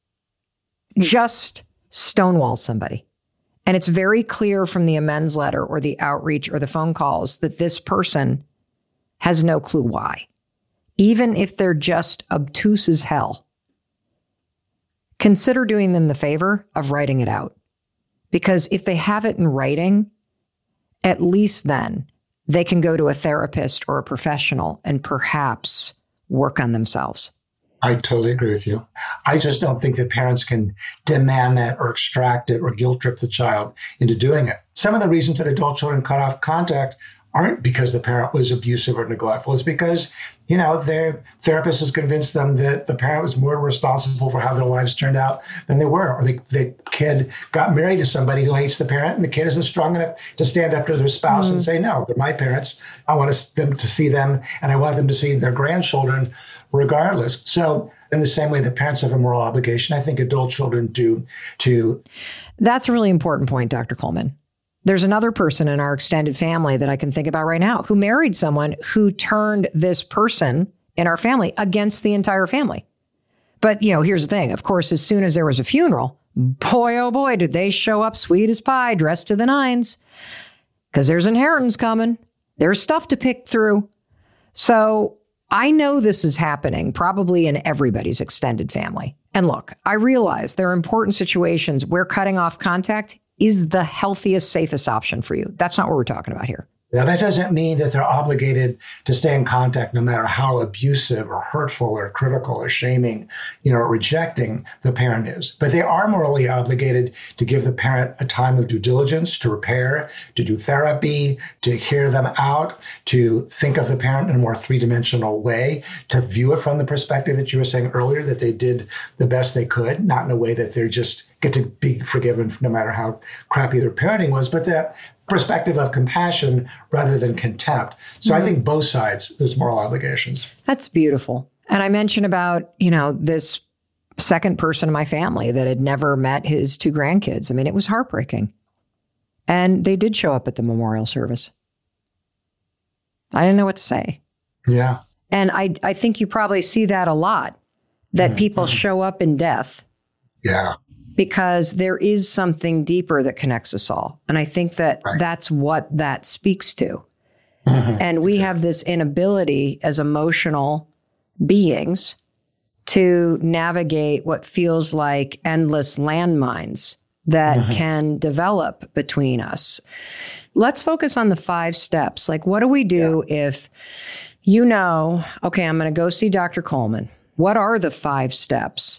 just stonewalls somebody. And it's very clear from the amends letter or the outreach or the phone calls that this person has no clue why, even if they're just obtuse as hell. Consider doing them the favor of writing it out. Because if they have it in writing, at least then they can go to a therapist or a professional and perhaps work on themselves.
I totally agree with you. I just don't think that parents can demand that or extract it or guilt trip the child into doing it. Some of the reasons that adult children cut off contact aren't because the parent was abusive or neglectful. It's because, you know, their therapist has convinced them that the parent was more responsible for how their lives turned out than they were. Or the, the kid got married to somebody who hates the parent and the kid isn't strong enough to stand up to their spouse mm. and say, no, they're my parents. I want them to see them and I want them to see their grandchildren regardless. So in the same way that parents have a moral obligation, I think adult children do too.
That's a really important point, Doctor Coleman. There's another person in our extended family that I can think about right now who married someone who turned this person in our family against the entire family. But, you know, here's the thing. Of course, as soon as there was a funeral, boy, oh boy, did they show up sweet as pie, dressed to the nines, because there's inheritance coming. There's stuff to pick through. So I know this is happening probably in everybody's extended family. And look, I realize there are important situations where cutting off contact is the healthiest, safest option for you. That's not what we're talking about here.
Now, that doesn't mean that they're obligated to stay in contact no matter how abusive or hurtful or critical or shaming, you know, or rejecting the parent is. But they are morally obligated to give the parent a time of due diligence, to repair, to do therapy, to hear them out, to think of the parent in a more three-dimensional way, to view it from the perspective that you were saying earlier, that they did the best they could, not in a way that they're just get to be forgiven no matter how crappy their parenting was, but that perspective of compassion rather than contempt. So mm-hmm. I think both sides, there's moral obligations.
That's beautiful. And I mentioned about, you know, this second person in my family that had never met his two grandkids. I mean, it was heartbreaking. And they did show up at the memorial service. I didn't know what to say.
Yeah.
And I, I think you probably see that a lot, that mm-hmm. people show up in death.
Yeah.
Because there is something deeper that connects us all. And I think that right. that's what that speaks to. Mm-hmm. And we exactly. have this inability as emotional beings to navigate what feels like endless landmines that mm-hmm. can develop between us. Let's focus on the five steps. Like, what do we do yeah. if you know, okay, I'm going to go see Doctor Coleman. What are the five steps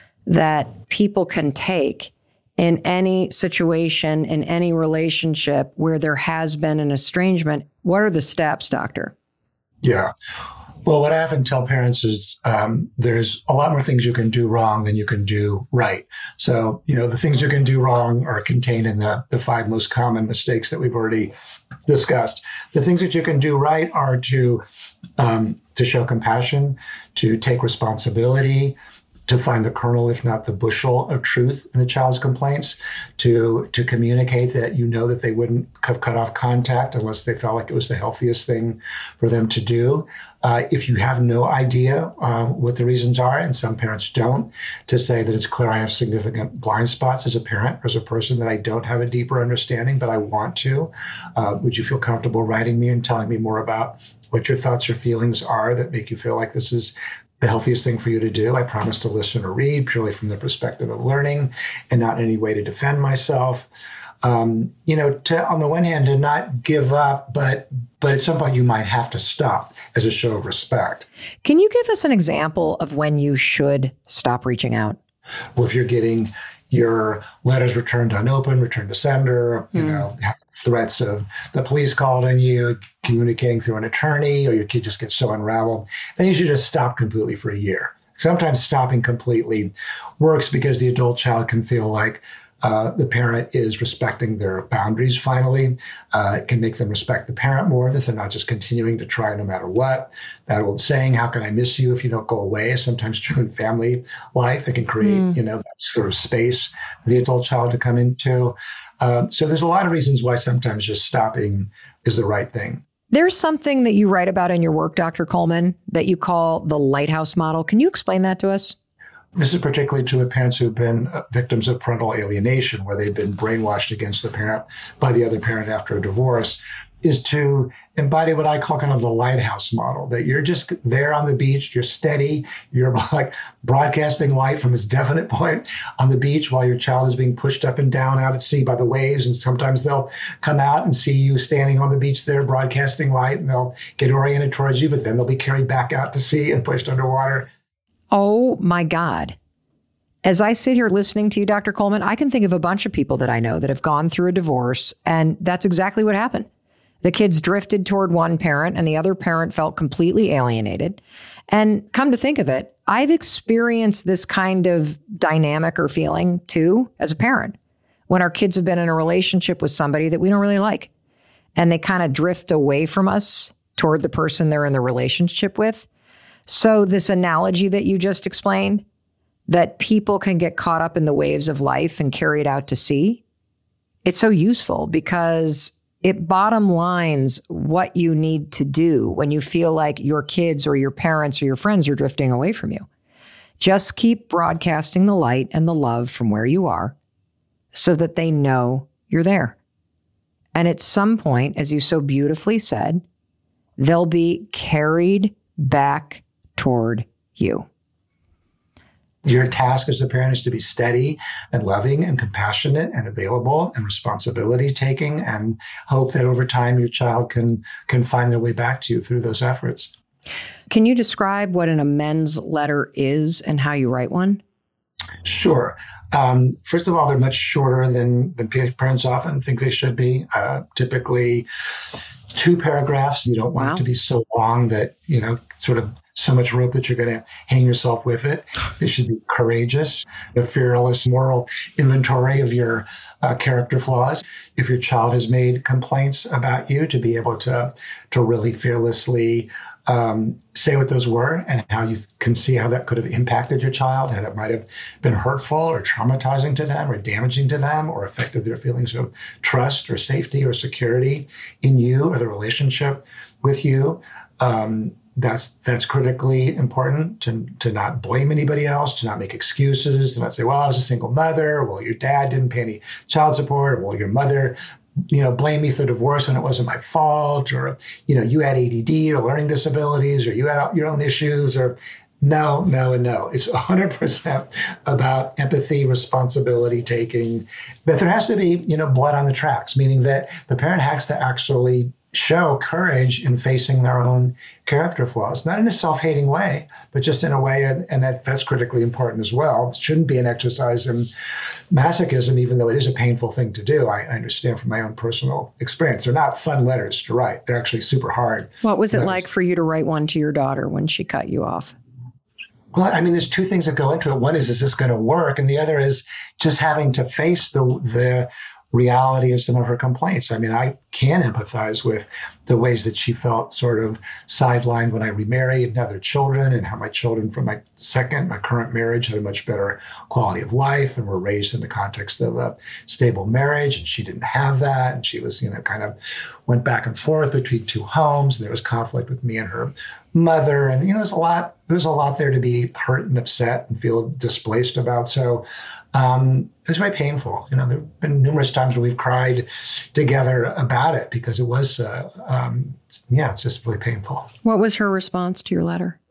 that people can take in any situation, in any relationship where there has been an estrangement? What are the steps, doctor?
Yeah. Well, what I often tell parents is um, there's a lot more things you can do wrong than you can do right. So, you know, the things you can do wrong are contained in the, the five most common mistakes that we've already discussed. The things that you can do right are to um, to show compassion, to take responsibility, to find the kernel, if not the bushel of truth in a child's complaints, to to communicate that you know that they wouldn't have cut off contact unless they felt like it was the healthiest thing for them to do. Uh, if you have no idea um, what the reasons are, and some parents don't, to say that it's clear I have significant blind spots as a parent, or as a person, that I don't have a deeper understanding, but I want to. Uh, would you feel comfortable writing me and telling me more about what your thoughts or feelings are that make you feel like this is the healthiest thing for you to do? I promise to listen or read purely from the perspective of learning and not in any way to defend myself. Um, you know, to, on the one hand, to not give up, but but at some point you might have to stop as a show of respect.
Can you give us an example of when you should stop reaching out?
Well, if you're getting your letters returned unopened, returned to sender, you mm. know, threats of the police called on you, communicating through an attorney, or your kid just gets so unraveled, then you should just stop completely for a year. Sometimes stopping completely works because the adult child can feel like uh, the parent is respecting their boundaries finally. Uh, it can make them respect the parent more, that they're not just continuing to try no matter what. That old saying, how can I miss you if you don't go away, is sometimes true in family life. It can create, mm. you know, that sort of space for the adult child to come into. Um, so there's a lot of reasons why sometimes just stopping is the right thing.
There's something that you write about in your work, Doctor Coleman, that you call the lighthouse model. Can you explain that to us?
This is particularly true of parents who've been victims of parental alienation, where they've been brainwashed against the parent by the other parent after a divorce, is to embody what I call kind of the lighthouse model, that you're just there on the beach, you're steady, you're like broadcasting light from this definite point on the beach while your child is being pushed up and down out at sea by the waves. And sometimes they'll come out and see you standing on the beach there broadcasting light, and they'll get oriented towards you, but then they'll be carried back out to sea and pushed underwater.
Oh my God. As I sit here listening to you, Doctor Coleman, I can think of a bunch of people that I know that have gone through a divorce, and that's exactly what happened. The kids drifted toward one parent and the other parent felt completely alienated. And come to think of it, I've experienced this kind of dynamic or feeling too as a parent, when our kids have been in a relationship with somebody that we don't really like, and they kind of drift away from us toward the person they're in the relationship with. So this analogy that you just explained, that people can get caught up in the waves of life and carried out to sea, it's so useful because it bottom lines what you need to do when you feel like your kids or your parents or your friends are drifting away from you. Just keep broadcasting the light and the love from where you are so that they know you're there. And at some point, as you so beautifully said, they'll be carried back toward you.
Your task as a parent is to be steady and loving and compassionate and available and responsibility taking, and hope that over time your child can can find their way back to you through those efforts.
Can you describe what an amends letter is and how you write one?
Sure. Um, first of all, they're much shorter than, than parents often think they should be. Uh, typically two paragraphs. You don't want wow. it to be so long that, you know, sort of so much rope that you're going to hang yourself with it. They should be courageous, a fearless moral inventory of your uh, character flaws. If your child has made complaints about you, to be able to, to really fearlessly um, say what those were and how you can see how that could have impacted your child, how that might have been hurtful or traumatizing to them or damaging to them or affected their feelings of trust or safety or security in you or the relationship with you. Um, that's that's critically important to, to not blame anybody else, to not make excuses, to not say, well, I was a single mother, well, your dad didn't pay any child support, or, well, your mother you know, blame me for divorce when it wasn't my fault, or, you know, you had A D D or learning disabilities, or you had your own issues, or no, no, and no. It's one hundred percent about empathy, responsibility taking, that there has to be, you know, blood on the tracks, meaning that the parent has to actually show courage in facing their own character flaws, not in a self-hating way, but just in a way, and, and that, that's critically important as well. It shouldn't be an exercise in masochism, even though it is a painful thing to do. I, I understand from my own personal experience. They're not fun letters to write. They're actually super hard.
What was it
letters.
like for you to write one to your daughter when she cut you off?
Well, I mean, there's two things that go into it. One is, is this going to work? And the other is just having to face the the reality of some of her complaints. I mean, I can empathize with the ways that she felt sort of sidelined when I remarried and had their children, and how my children from my second, my current marriage had a much better quality of life and were raised in the context of a stable marriage. And she didn't have that. And she was, you know, kind of went back and forth between two homes. There was conflict with me and her mother. And, you know, there's a lot, there's a lot there to be hurt and upset and feel displaced about. So um, it's very painful. You know, there have been numerous times where we've cried together about it because it was, uh, um, yeah, it's just really painful.
What was her response to your letter?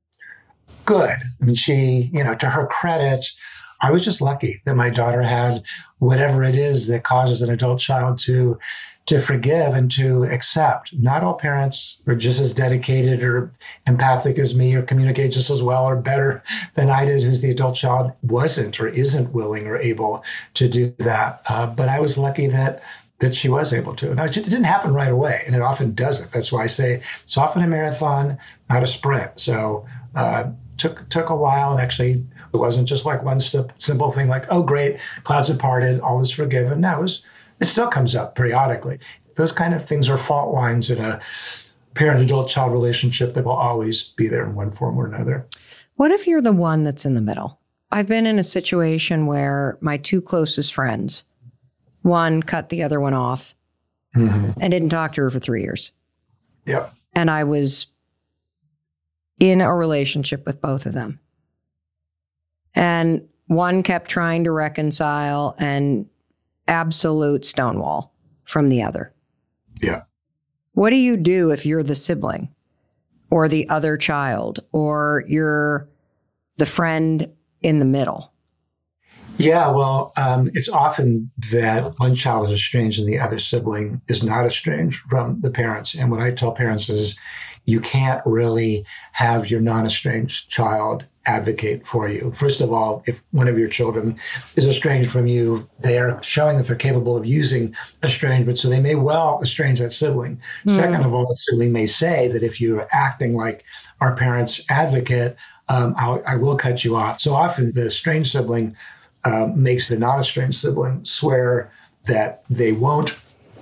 Good. I mean, she, you know, to her credit, I was just lucky that my daughter had whatever it is that causes an adult child to to forgive and to accept. Not all parents are just as dedicated or empathic as me, or communicate just as well or better than I did, who's the adult child wasn't or isn't willing or able to do that. Uh, but I was lucky that that she was able to. Now, it didn't happen right away, and it often doesn't. That's why I say it's often a marathon, not a sprint. So uh, took took a while, and actually it wasn't just like one step, simple thing like, oh, great, clouds have parted, all is forgiven. No, it was It still comes up periodically. Those kind of things are fault lines in a parent-adult-child relationship that will always be there in one form or another.
What if you're the one that's in the middle? I've been in a situation where my two closest friends, one cut the other one off mm-hmm. and didn't talk to her for three years.
Yep.
And I was in a relationship with both of them. And one kept trying to reconcile and absolute stonewall from the other.
Yeah.
What do you do if you're the sibling or the other child or you're the friend in the middle?
Yeah, well, um, it's often that one child is estranged and the other sibling is not estranged from the parents. And what I tell parents is you can't really have your non-estranged child advocate for you. First of all, if one of your children is estranged from you, they are showing that they're capable of using estrangement, so they may well estrange that sibling. Mm. Second of all, the sibling may say that if you're acting like our parents' advocate, um, I'll, I will cut you off. So often the estranged sibling uh, makes the non-estranged sibling swear that they won't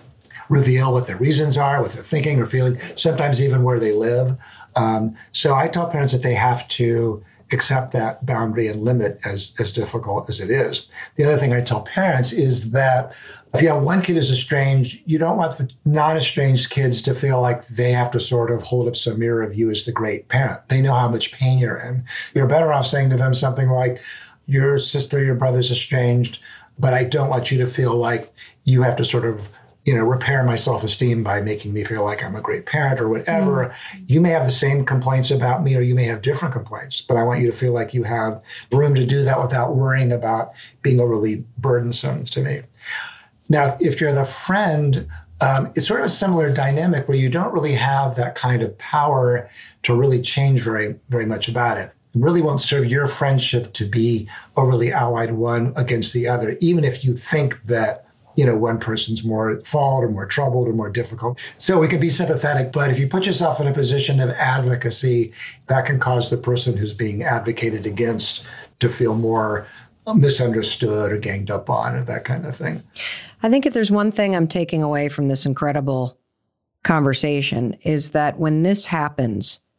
reveal what their reasons are, what they're thinking or feeling, sometimes even where they live. Um, so I tell parents that they have to accept that boundary and limit, as, as difficult as it is. The other thing I tell parents is that if you have one kid who's estranged, you don't want the non-estranged kids to feel like they have to sort of hold up some mirror of you as the great parent. They know how much pain you're in. You're better off saying to them something like, your sister, your brother's estranged, but I don't want you to feel like you have to sort of you know, repair my self-esteem by making me feel like I'm a great parent or whatever. Mm. You may have the same complaints about me, or you may have different complaints, but I want you to feel like you have room to do that without worrying about being overly burdensome to me. Now, if you're the friend, um, it's sort of a similar dynamic where you don't really have that kind of power to really change very, very much about it. It really won't serve your friendship to be overly allied one against the other, even if you think that you know, one person's more at fault or more troubled or more difficult. So we can be sympathetic, but if you put yourself in a position of advocacy, that can cause the person who's being advocated against to feel more misunderstood or ganged up on or that kind of thing.
I think if there's one thing I'm taking away from this incredible conversation is that when this happens,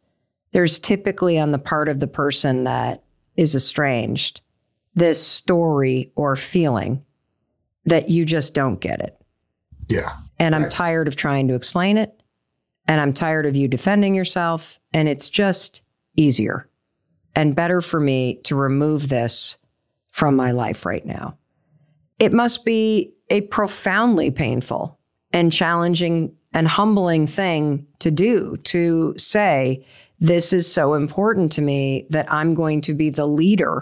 there's typically on the part of the person that is estranged this story or feeling that you just don't get it.
Yeah.
And I'm
right.
tired of trying to explain it. And I'm tired of you defending yourself. And it's just easier and better for me to remove this from my life right now. It must be a profoundly painful and challenging and humbling thing to do, to say, this is so important to me that I'm going to be the leader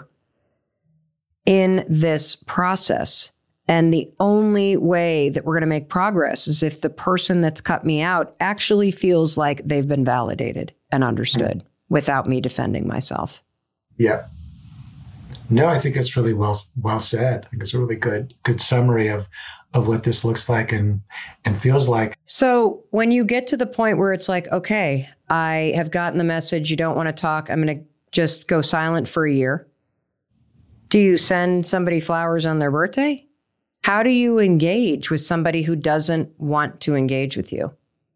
in this process. And the only way that we're going to make progress is if the person that's cut me out actually feels like they've been validated and understood mm-hmm. without me defending myself.
Yeah. No, I think it's really well well said. I think it's a really good good summary of of what this looks like and and feels like.
So when you get to the point where it's like, okay, I have gotten the message, you don't want to talk, I'm going to just go silent for a year. Do you send somebody flowers on their birthday? How do you engage with somebody who doesn't want to engage with you?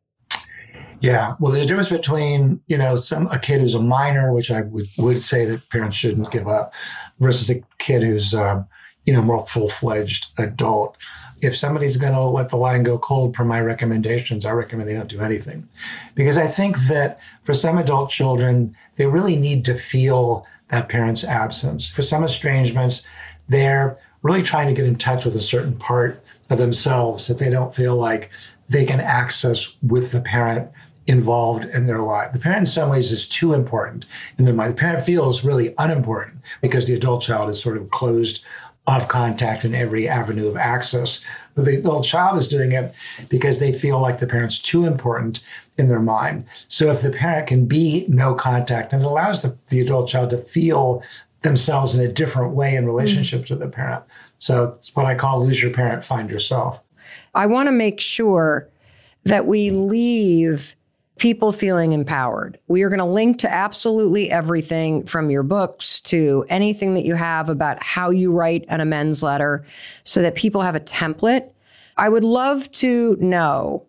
Yeah, well, there's a difference between, you know, some a kid who's a minor, which I would, would say that parents shouldn't give up, versus a kid who's, um, you know, more full-fledged adult. If somebody's going to let the line go cold per my recommendations, I recommend they don't do anything. Because I think that for some adult children, they really need to feel that parent's absence. For some estrangements, they're really trying to get in touch with a certain part of themselves that they don't feel like they can access with the parent involved in their life. The parent in some ways is too important in their mind. The parent feels really unimportant because the adult child is sort of closed off contact in every avenue of access. But the adult child is doing it because they feel like the parent's too important in their mind. So if the parent can be no contact, and it allows the, the adult child to feel themselves in a different way in relationship mm. to the parent. So it's what I call lose your parent, find yourself.
I want to make sure that we leave people feeling empowered. We are going to link to absolutely everything from your books to anything that you have about how you write an amends letter so that people have a template. I would love to know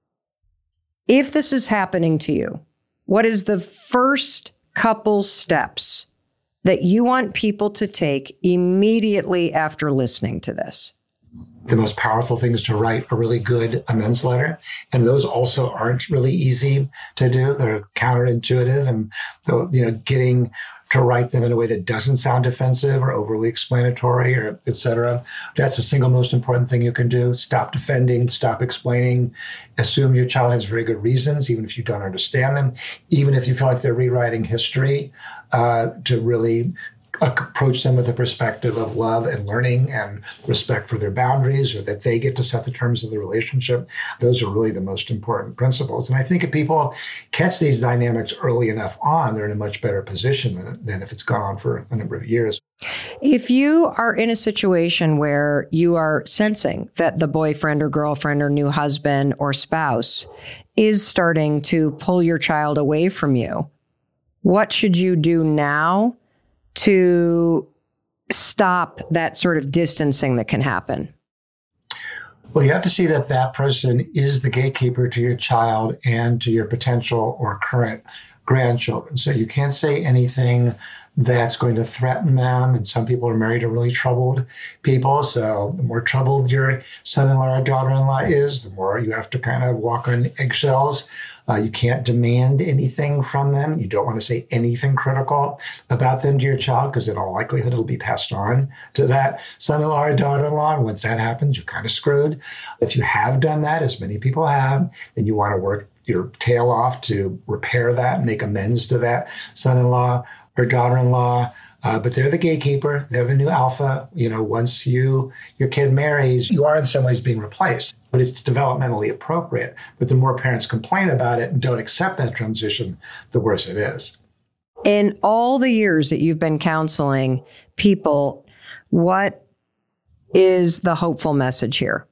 if this is happening to you, what is the first couple steps that you want people to take immediately after listening to this?
The most powerful thing is to write a really good amends letter. And those also aren't really easy to do. They're counterintuitive, and you know, getting to write them in a way that doesn't sound offensive or overly explanatory or et cetera. That's the single most important thing you can do. Stop defending, stop explaining, assume your child has very good reasons, even if you don't understand them, even if you feel like they're rewriting history, uh, to really approach them with a perspective of love and learning and respect for their boundaries, or that they get to set the terms of the relationship. Those are really the most important principles. And I think if people catch these dynamics early enough on, they're in a much better position than, than if it's gone on for a number of years.
If you are in a situation where you are sensing that the boyfriend or girlfriend or new husband or spouse is starting to pull your child away from you, what should you do now to stop that sort of distancing that can happen?
Well, you have to see that that person is the gatekeeper to your child and to your potential or current grandchildren. So you can't say anything that's going to threaten them. And some people are married to really troubled people. So the more troubled your son-in-law or daughter-in-law is, the more you have to kind of walk on eggshells. Uh, you can't demand anything from them. You don't want to say anything critical about them to your child, because in all likelihood, it'll be passed on to that son-in-law or daughter-in-law. And once that happens, you're kind of screwed. If you have done that, as many people have, then you want to work your tail off to repair that and make amends to that son-in-law or daughter-in-law. Uh, but they're the gatekeeper. They're the new alpha. You know, once you your kid marries, you are in some ways being replaced, but it's developmentally appropriate. But the more parents complain about it and don't accept that transition, the worse it is.
In all the years that you've been counseling people, what is the hopeful message here?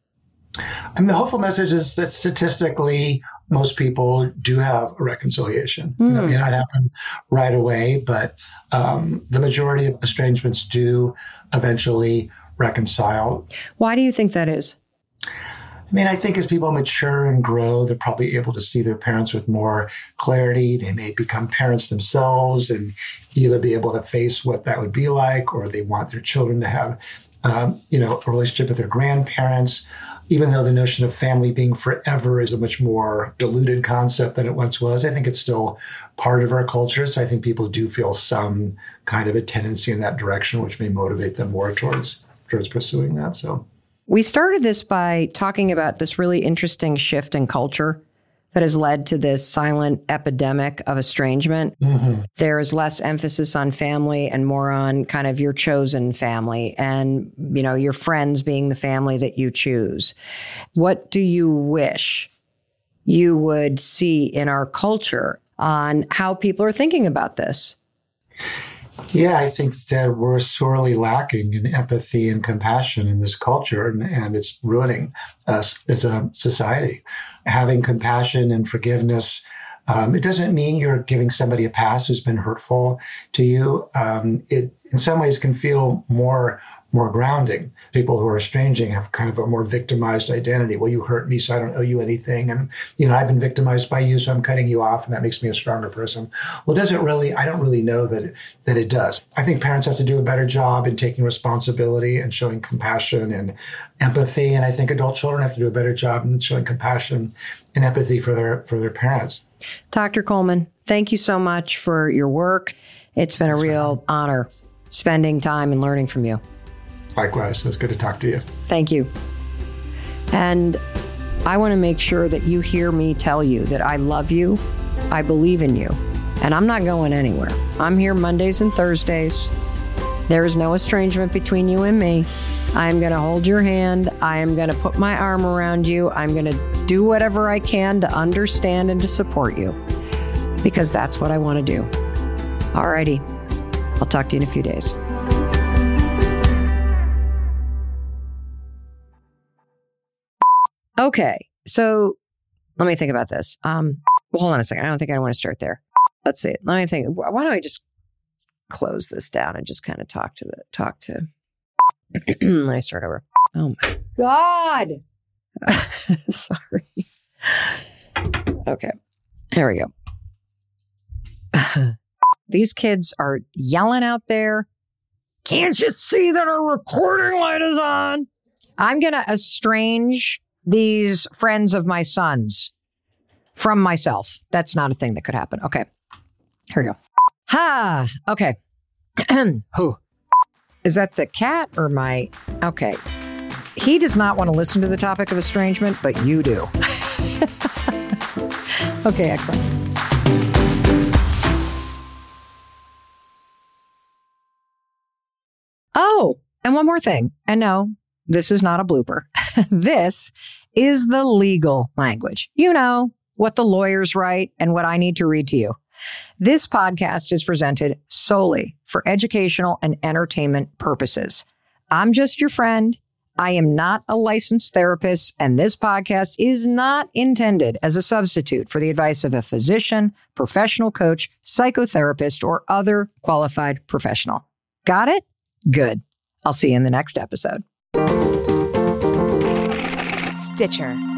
I mean, the hopeful message is that statistically, most people do have a reconciliation. Mm. You know, it may not happen right away, but um, the majority of estrangements do eventually reconcile.
Why do you think that is?
I mean, I think as people mature and grow, they're probably able to see their parents with more clarity. They may become parents themselves and either be able to face what that would be like, or they want their children to have, um, you know, a relationship with their grandparents. Even though the notion of family being forever is a much more diluted concept than it once was, I think it's still part of our culture. So I think people do feel some kind of a tendency in that direction, which may motivate them more towards towards pursuing that. So.
We started this by talking about this really interesting shift in culture that has led to this silent epidemic of estrangement. Mm-hmm. There is less emphasis on family and more on kind of your chosen family and, you know, your friends being the family that you choose. What do you wish you would see in our culture on how people are thinking about this?
Yeah, I think that we're sorely lacking in empathy and compassion in this culture, and, and it's ruining us as a society. Having compassion and forgiveness, um, it doesn't mean you're giving somebody a pass who's been hurtful to you. Um, it, in some ways, can feel more more grounding. People who are estranging have kind of a more victimized identity. Well, you hurt me, so I don't owe you anything. And, you know, I've been victimized by you, so I'm cutting you off, and that makes me a stronger person. Well, does it really? I don't really know that it, that it does. I think parents have to do a better job in taking responsibility and showing compassion and empathy. And I think adult children have to do a better job in showing compassion and empathy for their for their parents.
Doctor Coleman, thank you so much for your work. It's been a real honor spending time and learning from you.
Likewise. It was good to talk to you.
Thank you. And I want to make sure that you hear me tell you that I love you, I believe in you, and I'm not going anywhere. I'm here Mondays and Thursdays. There is no estrangement between you and me. I am going to hold your hand. I am going to put my arm around you. I'm going to do whatever I can to understand and to support you, because that's what I want to do. All righty. I'll talk to you in a few days. Okay, so let me think about this. Um, well, hold on a second. I don't think I want to start there. Let's see. Let me think. Why don't I just close this down and just kind of talk to the talk to. Let me start over. Oh my God! Sorry. Okay, here we go. These kids are yelling out there. Can't you see that our recording light is on? I'm gonna estrange these friends of my sons from myself. That's not a thing that could happen. Okay. Here we go. Ha. Okay. Who? Is that the cat or my... Okay. He does not want to listen to the topic of estrangement, but you do. Okay, excellent. Oh, and one more thing. And no, this is not a blooper. This is the legal language. You know, what the lawyers write and what I need to read to you. This podcast is presented solely for educational and entertainment purposes. I'm just your friend. I am not a licensed therapist, and this podcast is not intended as a substitute for the advice of a physician, professional coach, psychotherapist, or other qualified professional. Got it? Good. I'll see you in the next episode.
Stitcher.